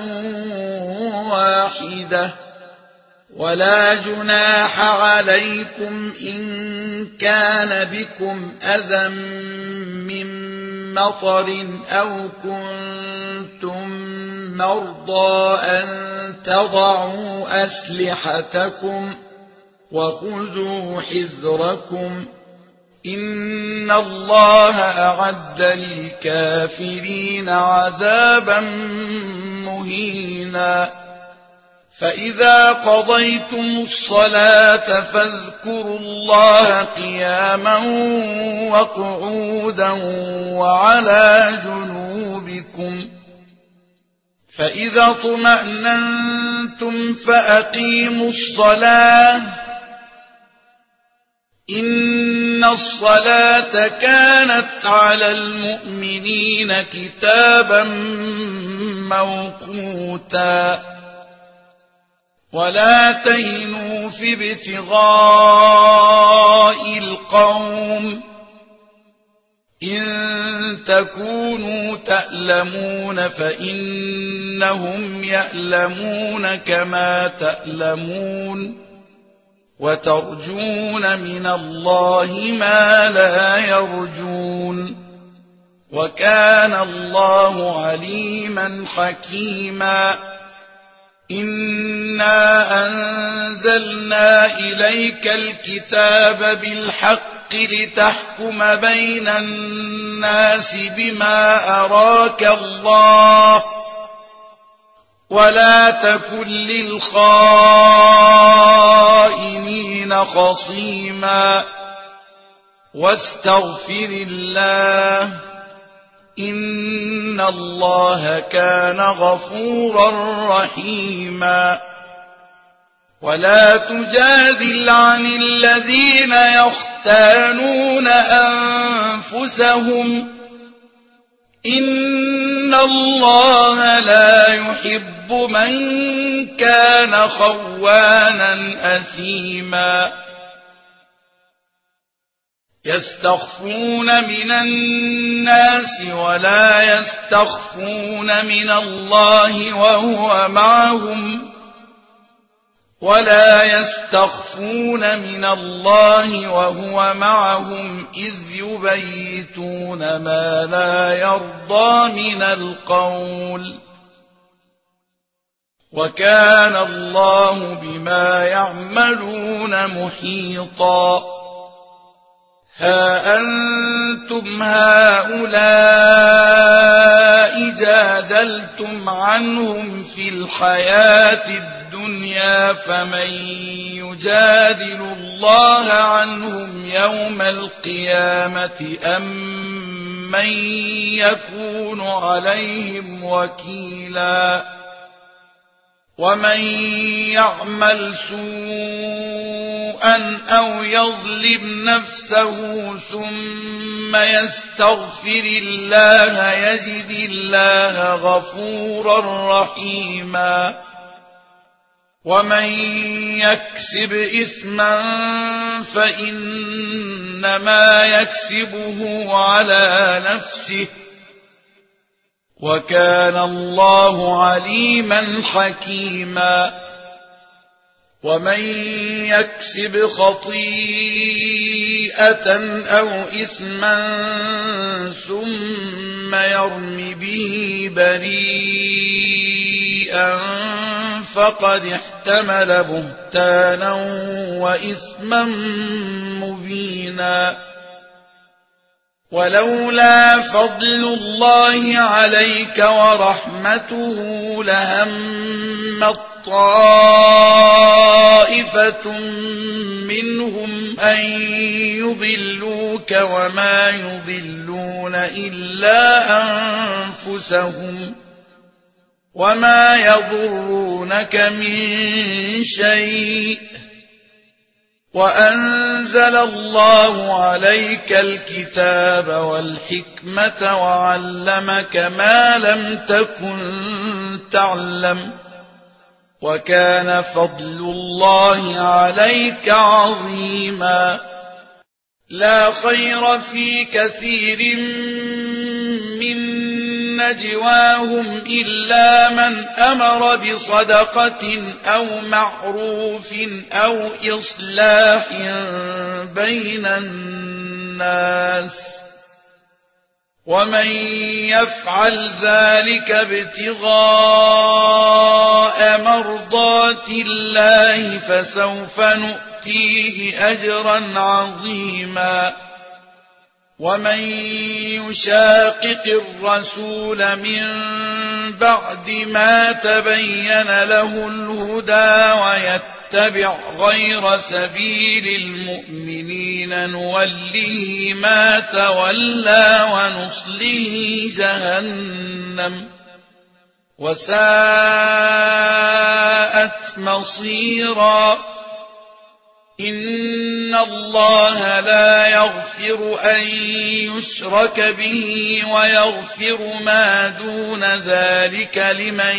واحدة ولا جناح عليكم إن كان بكم أذى من مطر أو كنتم مرضى أن تضعوا أسلحتكم وخذوا حذركم إن الله أعد للكافرين عذابا مهينا فإذا قضيتم الصلاة فاذكروا الله قياما وقعودا وعلى جنوبكم فإذا اطمأننتم فأقيموا الصلاة إن الصلاة كانت على المؤمنين كتابا موقوتا ولا تهنوا في ابتغاء القوم إن تكونوا تألمون فإنهم يألمون كما تألمون وترجون من الله ما لا يرجون وكان الله عليما حكيما إنا أنزلنا إليك الكتاب بالحق لتحكم بين الناس بما أراك الله ولا تكن للخائنين خصيما واستغفر الله إن الله كان غفورا رحيما ولا تجادل عن الذين يختانون أنفسهم إن الله لا يحب من كان خوانا أثيما يستخفون من الناس ولا يستخفون من الله وهو معهم ولا يستخفون من الله وهو معهم إذ يبيتون ما لا يرضى من القول وكان الله بما يعملون محيطا ها أنتم هؤلاء جادلتم عنهم في الحياة الدنيا فمن يجادل الله عنهم يوم القيامة أم من يكون عليهم وكيلا ومن يعمل سوءا أو يظلم نفسه ثم يستغفر الله يجد الله غفورا رحيما ومن يكسب إثما فإنما يكسبه على نفسه وكان الله عليما حكيما ومن يكسب خطيئة أو إثما ثم يرم به بريئا فقد احتمل بهتانا وإثما مبينا ولولا فضل الله عليك ورحمته لهمت طائفة منهم أن يضلوك وما يضلون إلا أنفسهم وما يضرونك من شيء وأنزل الله عليك الكتاب والحكمة وعلمك ما لم تكن تعلم وكان فضل الله عليك عظيما لا خير في كثير من نجواهم إلا من أمر بصدقة أو معروف أو إصلاح بين الناس ومن يفعل ذلك ابتغاء مرضات الله فسوف نؤتيه أجرا عظيما ومن يشاقق الرسول من بعد ما تبين له الهدى ويتبع غير سبيل المؤمنين نوله ما تولى ونصله جهنم وساءت مصيرا إن الله لا يغفر أن يشرك به ويغفر ما دون ذلك لمن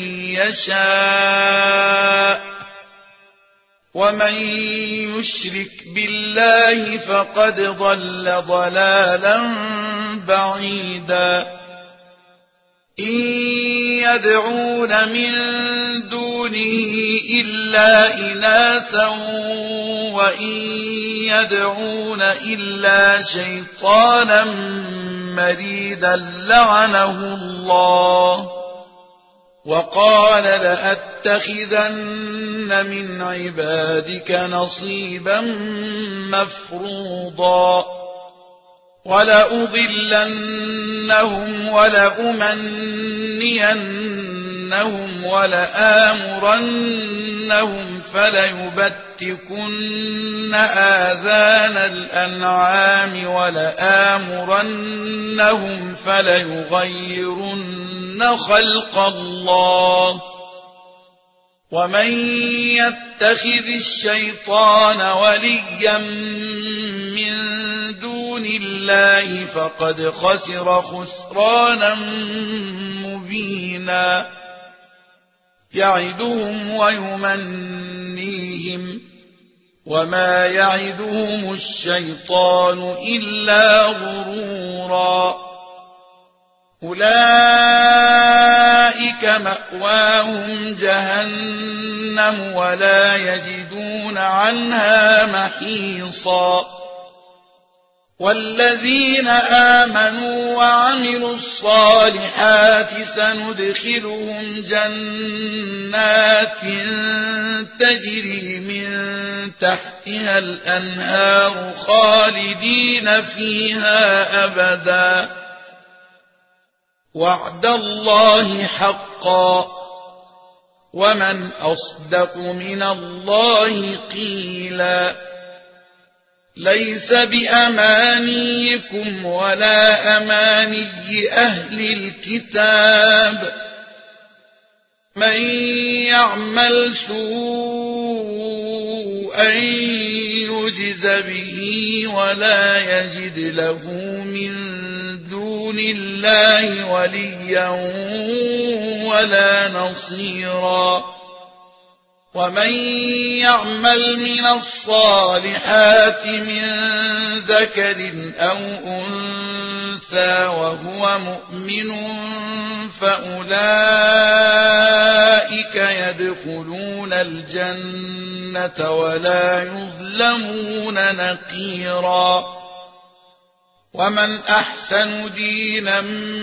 يشاء ومن يشرك بالله فقد ضل ضلالا بعيدا إن يدعون من دونه إلا إناثا وإن يدعون إلا شيطانا مريدا لعنه الله وقال لأتخذن من عبادك نصيبا مفروضا ولأضلنهم ولأمنينهم ولآمرنهم فليبتكن آذان الأنعام ولآمرنهم فليغيرن خلق الله ومن يتخذ الشيطان وليا من دون الله فقد خسر خسرانا مبينا يعدهم ويمنيهم وما يعدهم الشيطان إلا غرورا أولئك مأواهم جهنم ولا يجدون عنها محيصا والذين آمنوا وعملوا الصالحات سندخلهم جنات تجري من تحتها الأنهار خالدين فيها أبدا وعد الله حقا ومن أصدق من الله قيلا ليس بأمانيكم ولا أماني أهل الكتاب من يعمل سوءا يجز به ولا يجد له من دون الله وليا ولا نصيرا ومن يعمل من الصالحات من ذكر أو أنثى وهو مؤمن فأولئك يدخلون الجنة ولا يظلمون نقيرا ومن أحسن دينا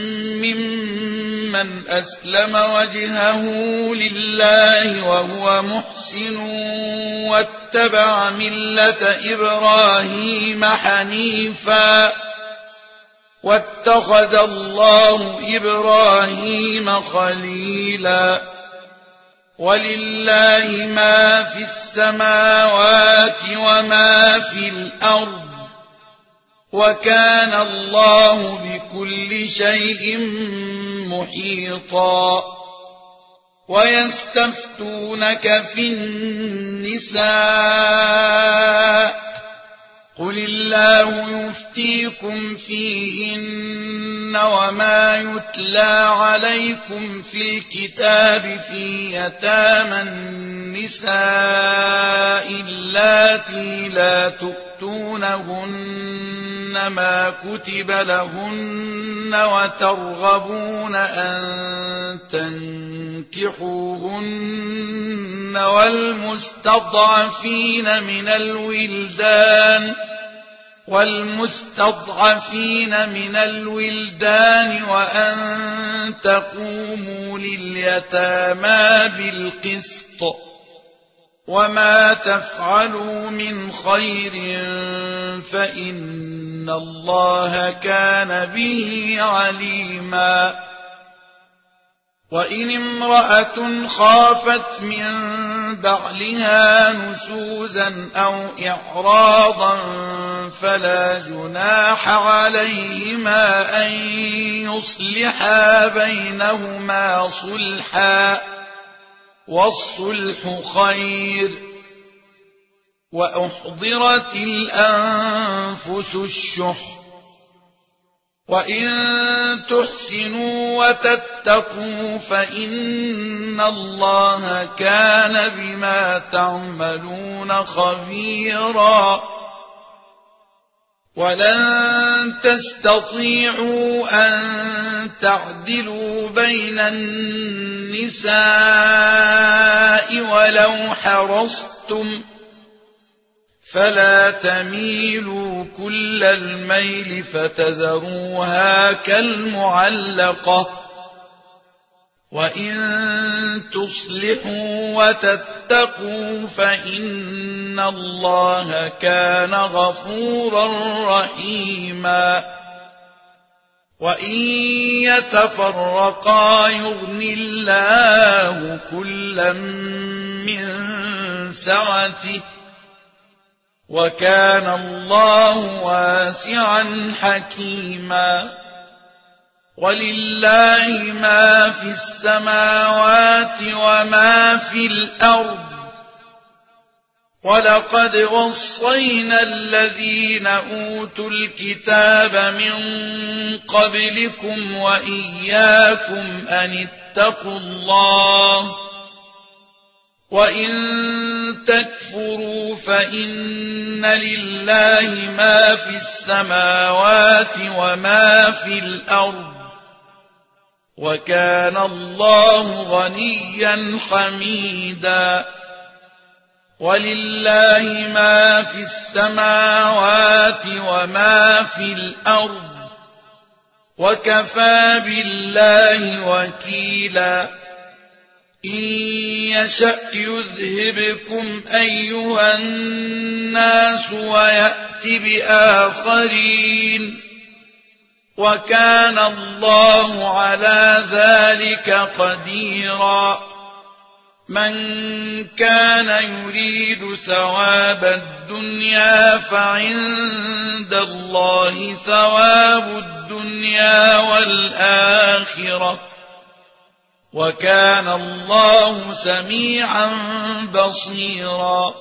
ممن أسلم وجهه لله وهو محسن واتبع ملة إبراهيم حنيفا واتخذ الله إبراهيم خليلا ولله ما في السماوات وما في الأرض وكان الله بكل شيء محيطا ويستفتونك في النساء قل الله يفتيكم فيهن وما يتلى عليكم في الكتاب في يتامى النساء اللاتي لا تؤتونهن ما كتب لهن وترغبون أن تنكحوهن والمستضعفين من الولدان والمستضعفين من الولدان وأن تقوموا لليتامى بالقسط وما تفعلوا من خير فإن الله كان به عليما وإن امرأة خافت من بعلها نشوزا أو إعراضا فلا جناح عليهما أن يصلحا بينهما صلحا والصلح خير وأحضرت الأنفس الشح وإن تحسنوا وتتقوا فإن الله كان بما تعملون خبيرا ولن تستطيعوا أن تعدلوا بين النساء ولو حرصتم فلا تميلوا كل الميل فتذروها كالمعلقة وإن تصلحوا وتتقوا فإن الله كان غفورا رحيما وإن يتفرقا يغن الله كلا من سعته وكان الله واسعا حكيما ولله ما في السماوات وما في الأرض ولقد وصينا الذين أوتوا الكتاب من قبلكم وإياكم أن اتقوا الله وإن تكفروا فإن لله ما في السماوات وما في الأرض وكان الله غنيا حميدا ولله ما في السماوات وما في الأرض وكفى بالله وكيلا إن يشأ يذهبكم أيها الناس ويأت بآخرين وكان الله على ذلك قديرا من كان يريد ثواب الدنيا فعند الله ثواب الدنيا والآخرة وكان الله سميعا بصيرا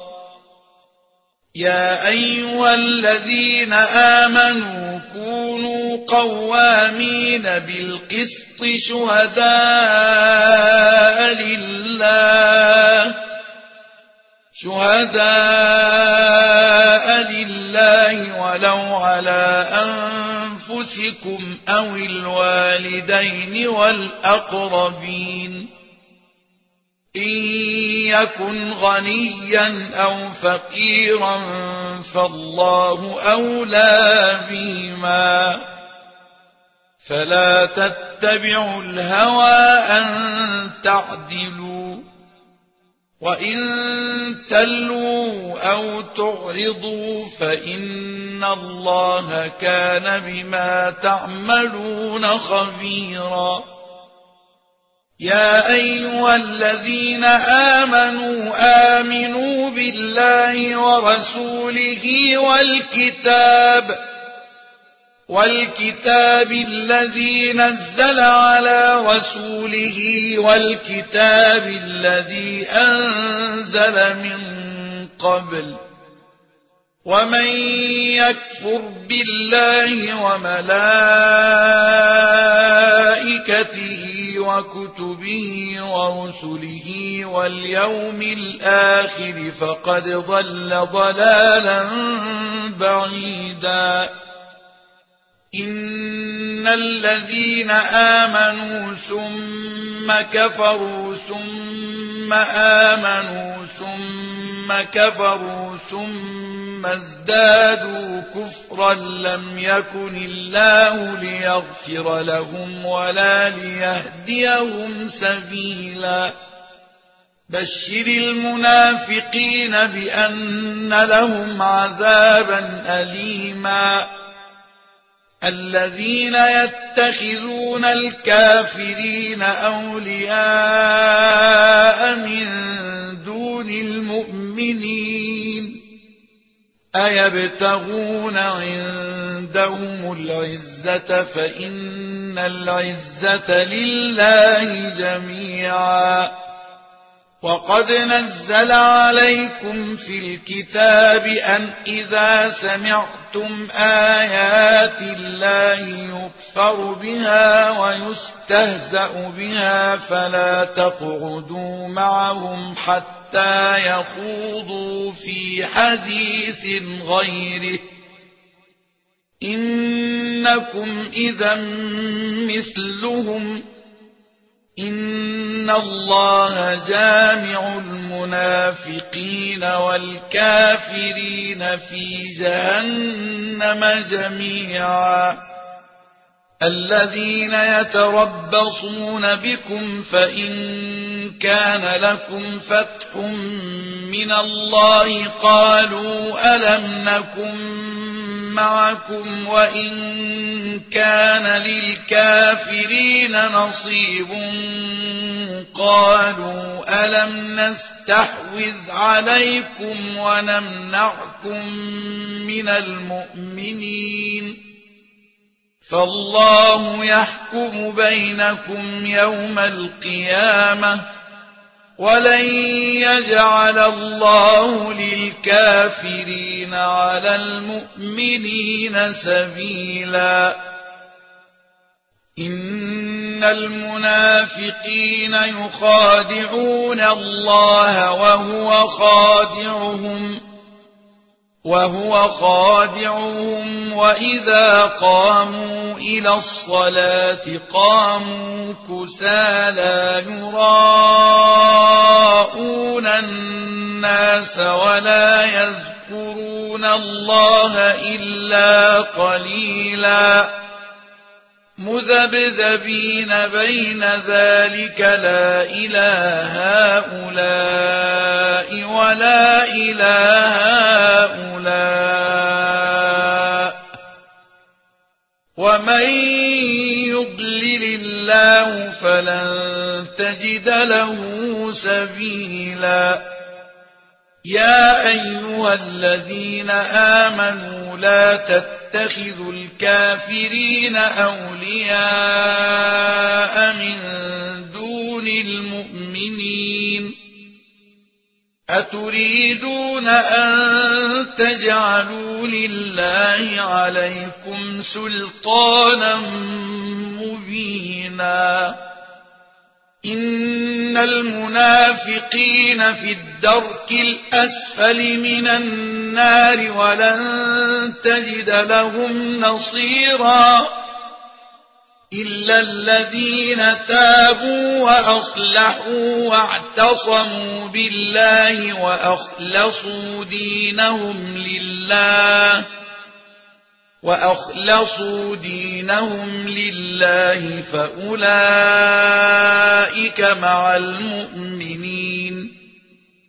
يا أيها الذين آمنوا كونوا قوامين بالقسط شهداء لله شهداء لله ولو على أنفسكم أو الوالدين والأقربين إن يكن غنيا أو فقيرا فالله أولى بهما فلا تتبعوا الهوى أن تعدلوا وإن تلووا أو تعرضوا فإن الله كان بما تعملون خبيرا. يا أيها الذين آمنوا آمنوا بالله ورسوله والكتاب والكتاب الذي نزل على رسوله والكتاب الذي أنزل من قبل، ومن يكفر بالله وملائكته وكتبه ورسله واليوم الآخر فقد ضل ضلالا بعيدا. إن الذين آمنوا ثم كفروا ثم آمنوا ثم كفروا ثم ازدادوا كفرا لم يكن الله ليغفر لهم ولا ليهديهم سبيلا. بشر المنافقين بأن لهم عذابا أليما. الذين يتخذون الكافرين أولياء من دون المؤمنين أيبتغون عندهم العزة فإن العزة لله جميعا. وقد نزل عليكم في الكتاب أن إذا سمعتم آيات الله يكفر بها ويستهزأ بها فلا تقعدوا معهم حتى يخوضوا في حديث غيره إنكم إذا مثلهم. إن الله جامع المنافقين والكافرين في جهنم جميعا. الذين يتربصون بكم فإن كان لكم فتح من الله قالوا ألم نكن معكم وإن كان للكافرين نصيب قالوا ألم نستحوذ عليكم ونمنعكم من المؤمنين فالله يحكم بينكم يوم القيامة ولن يجعل الله للكافرين على المؤمنين سبيلا. إن المنافقين يخادعون الله وهو خادعهم وهو خادعهم وإذا قاموا إلى الصلاة قاموا كسالى يراءون الناس ولا يذكرون الله إلا قليلا مذبذبين بين ذلك لا إله هؤلاء ولا إله هؤلاء ومن يضلل الله فلن تجد له سبيلا. يا أيها الذين آمنوا لا تتخذوا الكافرين أولياء من دون المؤمنين أتريدون أن تجعلوا لله عليكم سلطانا مبينا. إن المنافقين في الدرك الأسفل من النار ولن تجد لهم نصيرا إلا الذين تابوا وأصلحوا واعتصموا بالله وأخلصوا دينهم لله وأخلصوا دينهم لله فأولئك مع المؤمنين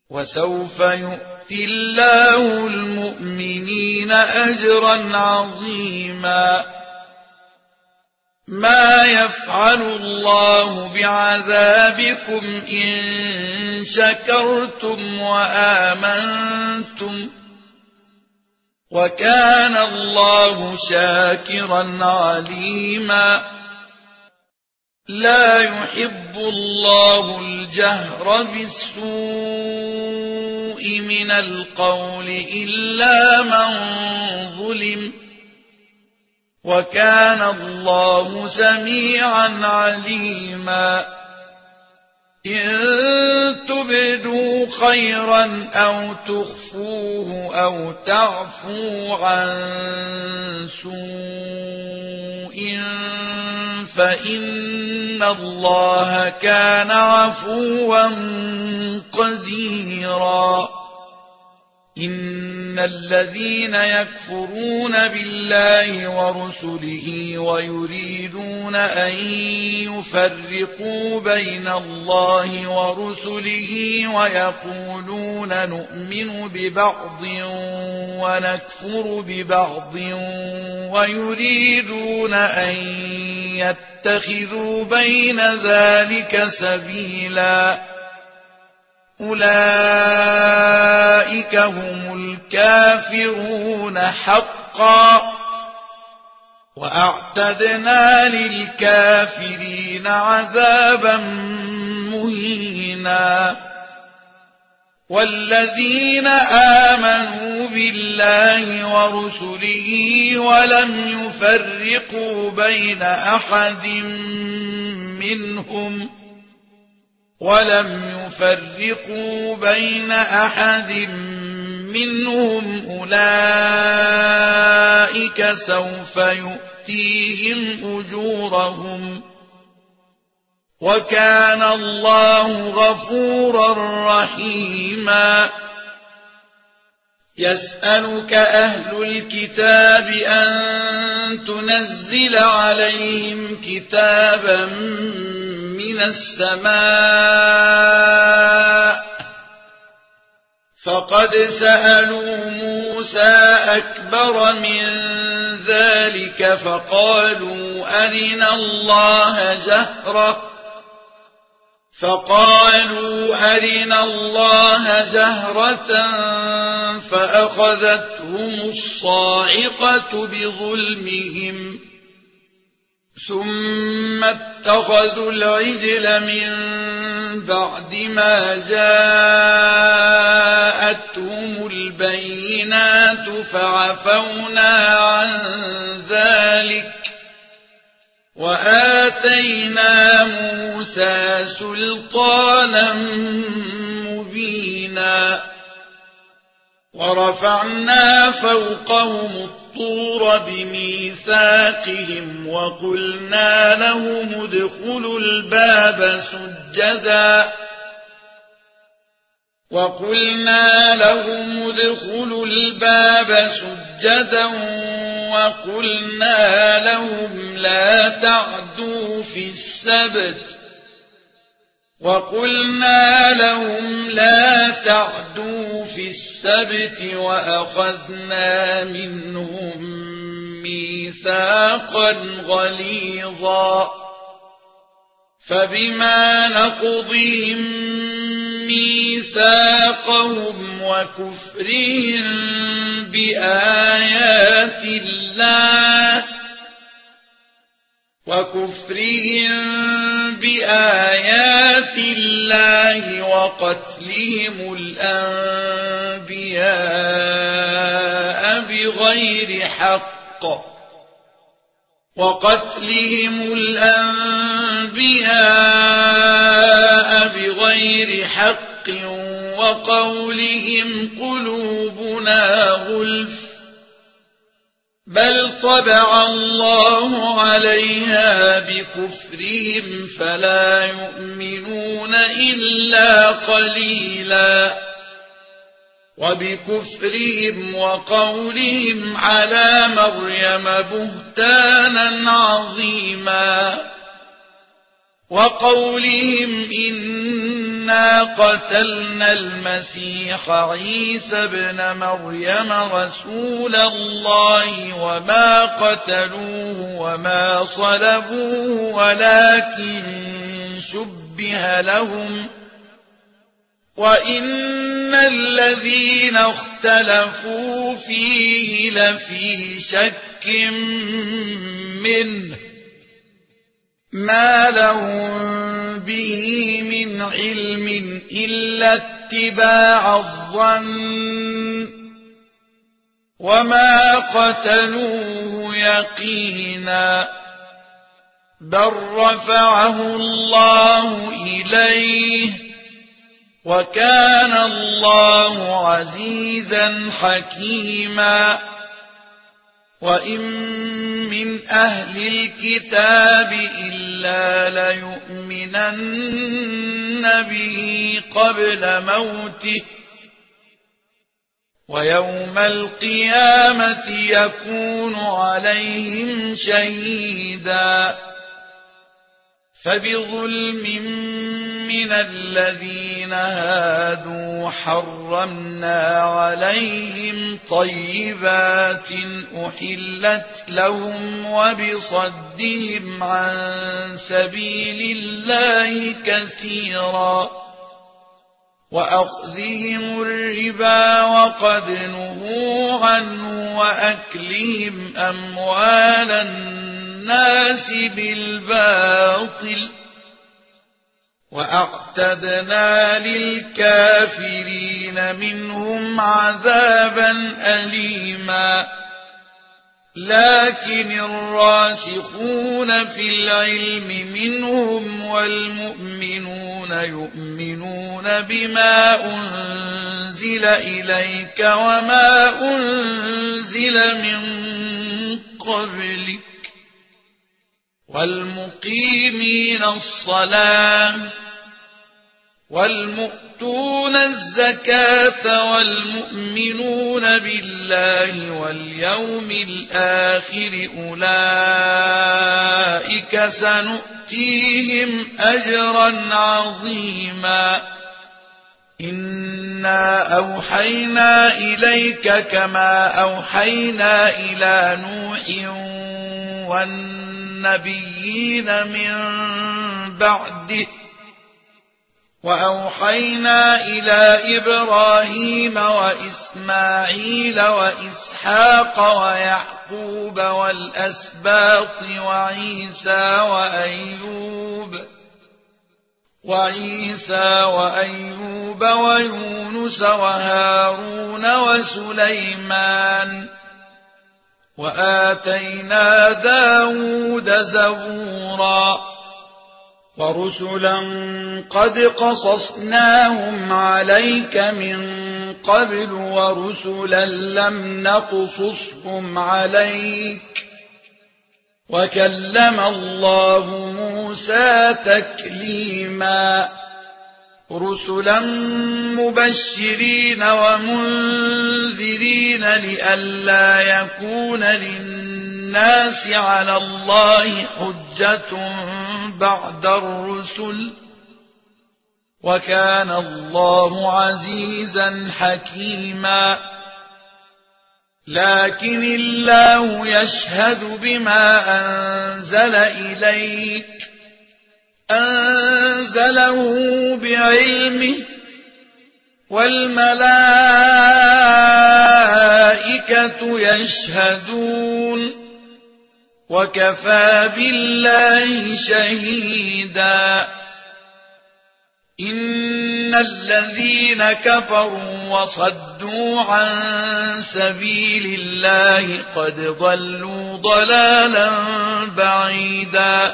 وسوف يؤتي الله المؤمنين أجرا عظيما. ما يفعل الله بعذابكم إن شكرتم وآمنتم وكان الله شاكرا عليما. لا يحب الله الجهر بالسوء من القول إلا من ظلم وكان الله سميعا عليما. إن تبدوا خيرا أو تخفوه أو تعفوا عن سوء فإن الله كان عفوا قديرا. إن الذين يكفرون بالله ورسله ويريدون أن يفرقوا بين الله ورسله ويقولون نؤمن ببعض ونكفر ببعض ويريدون أن يتخذوا بين ذلك سبيلا أولئك هم الكافرون حقا وأعتدنا للكافرين عذابا مهينا. والذين آمنوا بالله ورسله ولم يفرقوا بين أحد منهم ولم يفرقوا بين أحد منهم أولئك سوف يؤتيهم أجورهم وكان الله غفورا رحيما. يسألك أهل الكتاب أن تنزل عليهم كتابا من السماء فقد سألوا موسى أكبر من ذلك فقالوا أرنا الله جهرة فقالوا أرنا الله جهرة فأخذتهم الصاعقة بظلمهم ثم اتخذوا العجل من بعد ما جاءتهم البينات فعفونا عن ذلك وآتينا موسى سلطانا مبينا. ورفعنا فوقهم الطور بميثاقهم وقلنا لهم ادخلوا الباب سجدا وقلنا لهم ادخلوا الباب سجدا وقلنا لهم لا تعدوا في السبت وقلنا لهم لا تعدوا في السبت وأخذنا منهم ميثاقا غليظا. فبما نقضهم ميثاقهم وكفرهم بآيات الله وكفرهم بآيات الله وقتلهم الأنبياء بغير حق وقتلهم الأنبياء بغير حق وقولهم قلوبنا غلف بل طبع الله عليها بكفرهم فلا يؤمنون إلا قليلا. وبكفرهم وقولهم على مريم بهتانا عظيما وقولهم إنا قتلنا المسيح عيسى ابن مريم رسول الله وما قتلوه وما صلبوه ولكن شبه لهم وإن الذين اختلفوا فيه لفي شك منه ما لهم به من علم إلا اتباع الظن وما قتلوه يقينا بل رفعه الله إليه وكان الله عزيزا حكيما وإن من أهل الكتاب إلا ليؤمنن به قبل موته ويوم القيامة يكون عليهم شهيدا فبظلم من الذين هادوا حرمنا عليهم طيبات أحلت لهم وبصدهم عن سبيل الله كثيرا وأخذهم الربا وقد نهوا عنه وأكلهم أموال الناس بالباطل وأعتدنا للكافرين منهم عذابا أليما لكن الراسخون في العلم منهم والمؤمنون يؤمنون بما أنزل إليك وما أنزل من قبلك والمقيمين الصلاة والمؤتون الزكاة والمؤمنون بالله واليوم الآخر أولئك سنؤتيهم أجرا عظيما إنا أوحينا إليك كما أوحينا إلى نوح والنبيين من بعده وأوحينا إلى إبراهيم وإسماعيل وإسحاق ويعقوب والأسباط وعيسى وأيوب وعيسى وأيوب ويونس وهارون وسليمان وآتينا داود زبورا ورسلا قد قصصناهم عليك من قبل ورسلا لم نقصصهم عليك وكلم الله موسى تكليما رسلا مبشرين ومنذرين لئلا يكون للناس على الله حجة بعد الرسل وكان الله عزيزا حكيما لكن الله يشهد بما أنزل إليك أنزله بعلمه والملائكة يشهدون وكفى بالله شهيدا إن الذين كفروا وصدوا عن سبيل الله قد ضلوا ضلالا بعيدا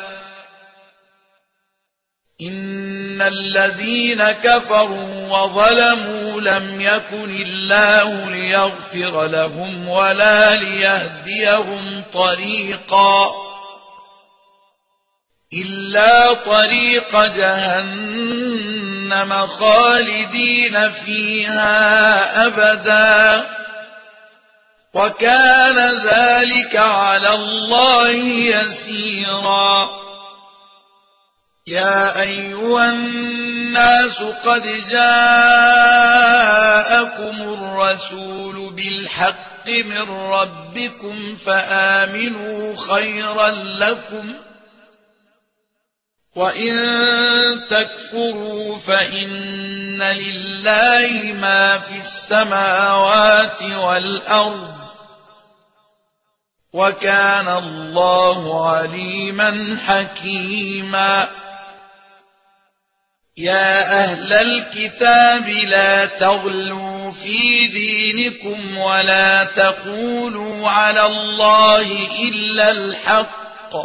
إن الذين كفروا وظلموا لم يكن الله ليغفر لهم ولا ليهديهم طريقا إلا طريق جهنم خالدين فيها أبدا وكان ذلك على الله يسيرا يا أيها الناس الناس قد جاءكم الرسول بالحق من ربكم فآمنوا خيرا لكم وإن تكفروا فإن لله ما في السماوات والأرض وكان الله عليما حكيما. يا أهل الكتاب لا تغلوا في دينكم ولا تقولوا على الله إلا الحق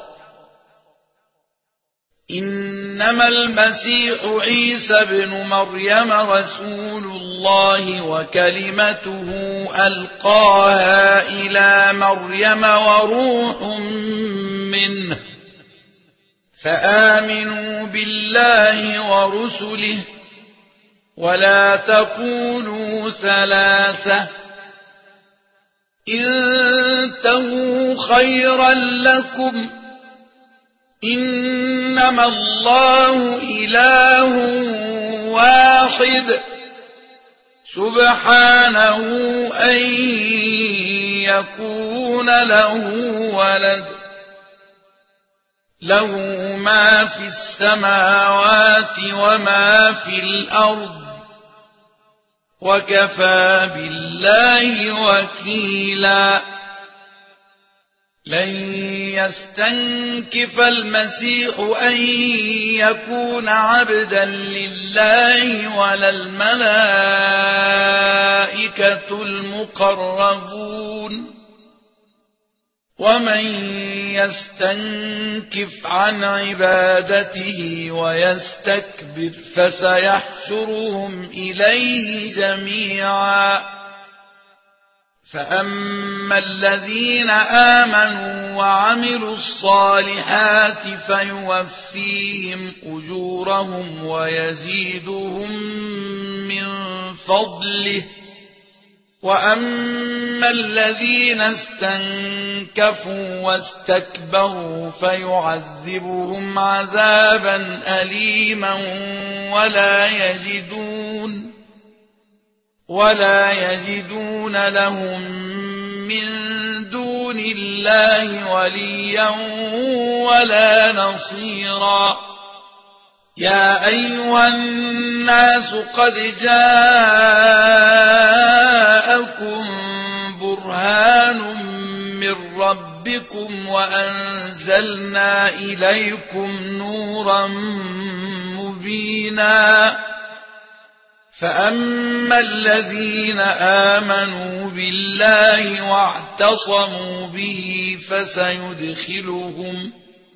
إنما المسيح عيسى ابن مريم رسول الله وكلمته ألقاها إلى مريم وروح منه فآمنوا بالله ورسله ولا تقولوا ثلاثة انتهوا خيرا لكم إنما الله إله واحد سبحانه أن يكون له ولد له ما في السماوات وما في الأرض وكفى بالله وكيلا. لن يستنكف المسيح أن يكون عبدا لله ولا الملائكة المقربون ومن يستنكف عن عبادته ويستكبر فسيحشرهم إليه جميعا. فأما الذين آمنوا وعملوا الصالحات فيوفيهم أجورهم ويزيدهم من فضله وأما الذين استنكفوا واستكبروا فيعذبهم عذابا أليما ولا يجدون ولا يجدون لهم من دون الله وليا ولا نصيرا. يا أيها الناس قد جاءكم برهان من ربكم وأنزلنا إليكم نورا مبينا. فأما الذين آمنوا بالله واعتصموا به فسيدخلهم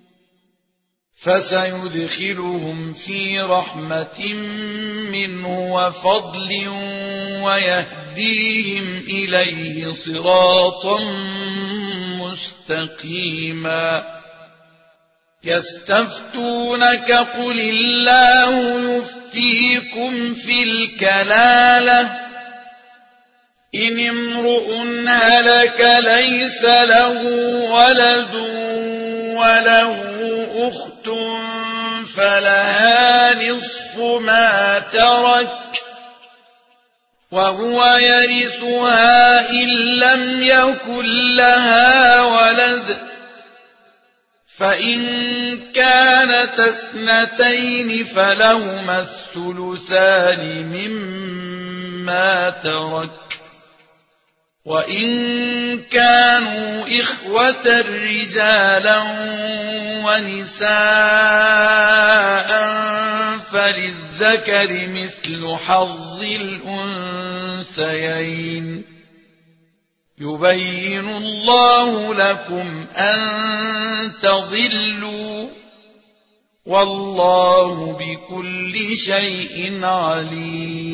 فسيدخلهم في رحمة منه وفضل ويهديهم إليه صراطا مستقيما. يستفتونك قل الله يفتيكم في الكلالة إن امرؤ هلك ليس له ولد وله أخت فلها نصف ما ترك وهو يرثها إن لم يكن لها ولد فإن كانت اثنتين فلهما الثلثان مما ترك وإن كانوا إخوة رجالا ونساء فللذكر مثل حظ الأنثيين يبين الله لكم أن تضلوا والله بكل شيء عليم.